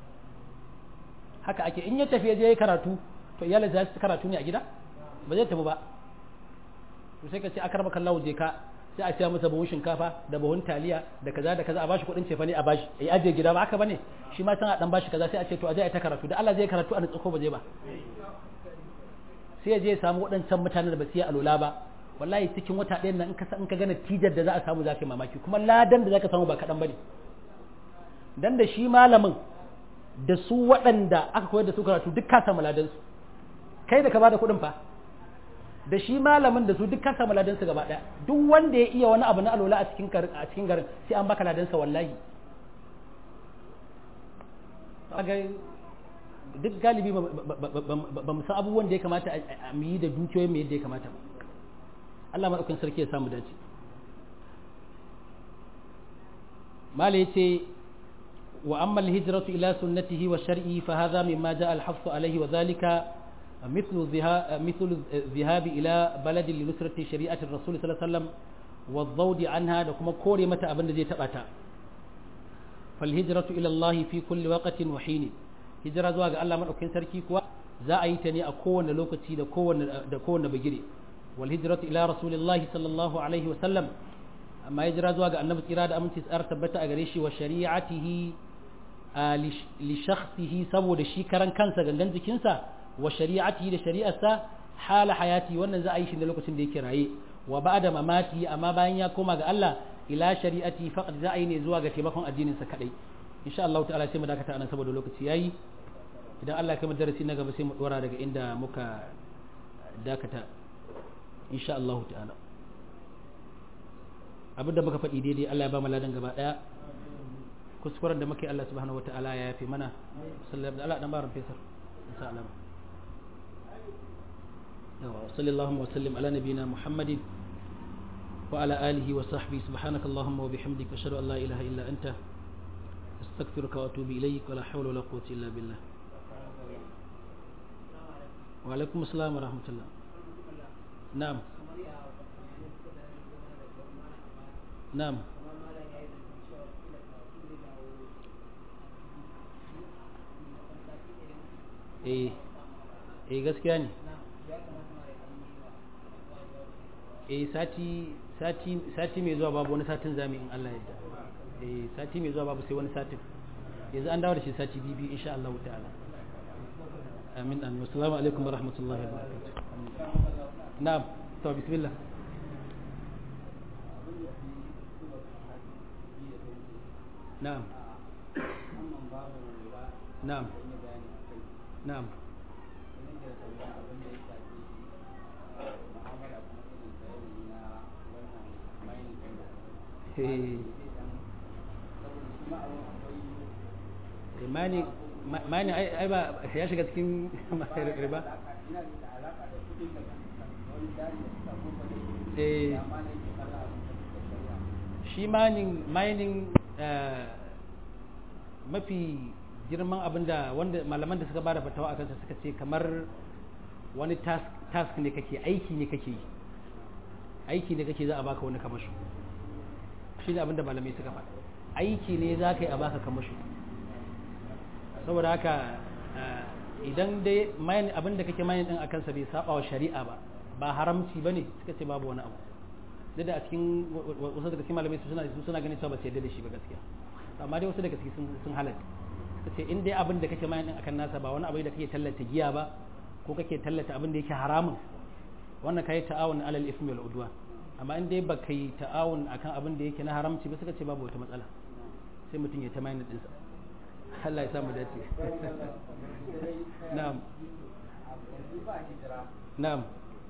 Speaker 1: in ya tafi ya je ya karatu to iyalin za su karatu ne a gida ba zai tafi ba to sai ka ce akar maka Allah je ka sai a siya masa buhun shinkafa da buhun taliya da kaza a bashi kuɗin cefa ne a bashi ai aje gida ba haka bane shi ma tana dan bashi kaza sai a ce to aje ai ta karatu da Allah zai karatu a nutsu ko ba zai ba sai ya je ya samu waɗancan mutanen da ba su yi alola ba wallahi cikin wata ɗayan nan in ka ga natijar da za a samu za ka yi mamaki kuma ladan da za ka samu ba kaɗan ba ne dan da shi malamin da su waɗanda aka koyar da su karatu duk ka samu ladansu kai da ka bada kuɗin fa da shi malamin da su duk ka samu ladansu gaba ɗaya duk wanda ya iya wani abu na alola a cikin garin sai an baka ladansa wallahi duk galibi ba mu san abubuwan da ya kamata a mu yi da dukiyoyin mu yadda ya kamata ba Allah maɗaukin sarki ya samu dace mala yace wa amma al-hijratu ila sunnatihi wa shar'ihi fa hadha mimma jaa al-hafsu alayhi wa dhalika مثل الذهاب إلى بلد لنصرة شريعة الرسول صلى الله عليه وسلم والضود عنها لكم كوري متى أبن ذي تبعتا فالهجرة إلى الله في كل وقت وحين هجرة زواج الله من أكين سركي كوا زايتني أكون لوكتي دكون بجري والهجرة إلى رسول الله صلى الله عليه وسلم أما هجرة زواج النبي إرادة أمن تسأر تبتا أغريشي وشريعته لشخصه سبو دشي كران كانسا غنغنزي كنسا wa shari'ati da shari'arsa hala hayati wannan za a yi shi ne lokacin da yake raye wa ba'da mamati amma bayan ya koma ga Allah ila shari'ati faqad za a yi ne zuwa ga taimakon addinin sa kadai insha Allah ta'ala sai mu dakata anan saboda lokaci yayi idan Allah ya kai mu darasi na gaba sai mu dora daga inda muka dakata insha Allah ta'ala abinda muka faɗi daidai Allah ya ba mu ladan gaba daya kuskuren da muke Allah subhanahu wataala ya yafi mana sallallahu alaihi wa sallam dan barin fesar insha Allah sallallahu wa sallim ala nabiyyina Muhammadin wa ala alihi wa sahbihi subhanakallahumma wa bihamdika ashhadu an la ilaha illa anta astaghfiruka wa atubu ilayk wa la hawla wa la quwwata illa billah. Wa alaikum assalam wa rahmatullah. Na'am. Na'am. Gaskiya ne. Sati mai zuwa babu wani satin zami in Allah yadda. Sati mai zuwa babu sai wani satin. Yanzu an dawo da shi sati bibi insha Allah ta'ala. Amin amin. Assalamu alaikum wa rahmatullahi wa barakatuh. Na'am. To bismillah. Na'am. Na'am. Na'am. Mani ai ba ya shiga cikin riba. Shi mining mafi girman abinda wanda malaman da suka bada fatawa akan sa suka ce kamar wani task ne kake aiki ne kake za a baka wani kamasho. Shi ne abinda malamai suka faɗa, aiki ne za ka yi a baka kamasho. Saboda haka idan dai abinda kake mining din akan sa bai saba wa shari'a ba haramci bane, suka ce babu wani abu. Da a cikin wasu daga cikin malamai suna ganin cewa ba su yarda da shi ba gaskiya, amma dai wasu daga cikin sun halatta. Suka ce in dai abin da kake mining din akan nasa ba wani abu da kake tallata giya ba ko kake tallata abin da yake haramun, wannan kai ta'awun alal ismi wal udwan. Amma in dai baka yi ta'awun akan abin da yake na haramci ba, suka ce babu wata matsala, sai mutum ya ta mining din sa. Allah ya samu dace. Na'am. Na'am.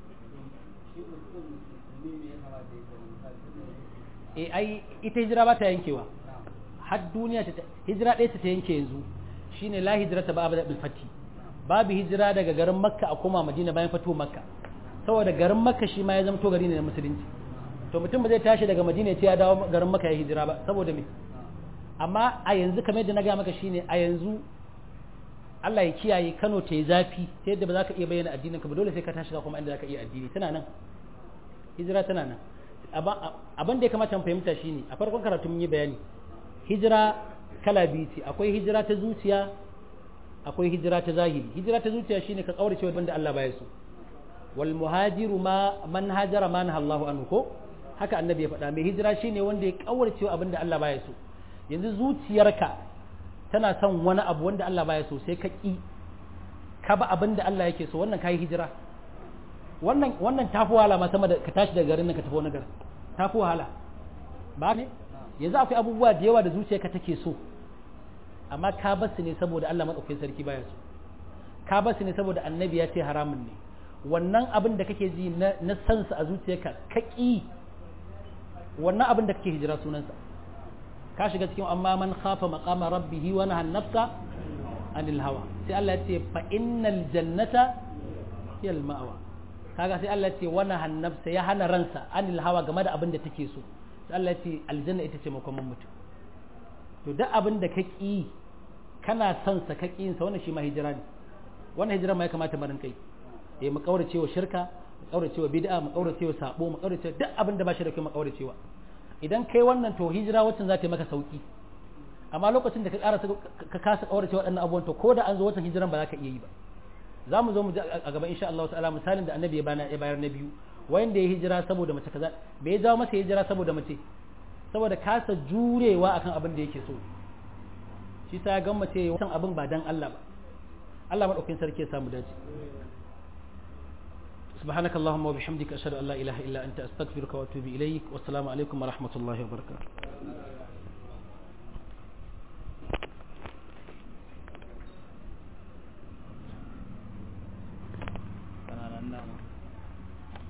Speaker 1: Ai ita hijira ba ta yankewa har duniya hijira ɗaya ta yanke yanzu shine la hijrata ba abada bil fati, babu hijira daga garin Makka a koma Madina bayan fatuwar Makka, saboda garin Makka shi ma ya zama to gari ne na musulunci. To mutum ba zai tashi daga Madina ya ce ya dawo garin Makka ya hijira ba, saboda me? Amma a yanzu kamar yadda na ga maka shine a yanzu Allah ya kiyaye Kano ta yi zafi ta yadda ba za ka iya bayyana addinin ka ba, dole sai ka tashi ka kuma inda za ka iya addini. Tana nan hijira tana nan. Abin da ya kamata mu fahimta shine a farkon karatu mun yi bayani hijira kala biyu ce, akwai hijira ta zuciya akwai hijira ta zahiri. Hijira ta zuciya shine ka kaurace wa banda Allah baya so, wal muhajiru man hajara ma nahallahu anhu, ko haka annabi ya faɗa. Mai hijira shine wanda ya kaurace wa abinda Allah baya so. Yanzu zuciyarka tana son wani abu wanda Allah baya so, sai ka ki ka ba abinda Allah yake so, wannan kai hijira. Wannan tafi wahala ma sama da ka tashi daga garin nan ka tafi wani garin, tafi wahala ba ne? Yanzu akwai abubuwa da yawa da zuciyarka take so, amma ka bar su ne saboda Allah madaukakin sarki baya so, ka bar su ne saboda annabi ya ce haramun ne. Wannan abin da kake ji na san sa a zuciyarka ka ki, wannan abin da kake hijira sunansa ka shiga cikin amma man khafa maqama rabbih wa nahan nafsa anil hawa. Sai Allah ya ce fa innal jannata hiya al ma'wa. Kaga sai Allah ya ce wa nahan nafsa, ya hana ransa anil hawa game da abin da take so. Sai Allah ya ce aljanna ita ce makoman mutum. To duk abin da ka ki kana son sa ka ki yin sa, wannan shi ma hijira ne. Wannan hijira ma ya kamata mu rinka yi. Mu kaurace wa shirka, mu kaurace wa bid'a, mu kaurace wa sabo, mu kaurace duk abin da ba shi da kai mu kaurace wa. Idan kai wannan to hijira wacce za ta yi maka sauki. Amma lokacin da ka kasa kaurace waɗannan abubuwan, to ko da an zo wata hijiran ba za ka iya yi ba. Za mu zo mu a gaba insha Allah ta'ala misalin da annabi ya bayar na biyu, wanda ya hijira saboda mace kaza, bai jawo masa hijira saboda mace, saboda kasa jurewa akan abin da yake so. Shi sa ya gammace wannan abin ba dan Allah ba. Allah madaukakin sarki ya samu dace. سبحانك اللهم وبحمدك أشهد أن لا إله إلا أنت أستغفرك وأتوب إليك والسلام عليكم ورحمة الله وبركاته.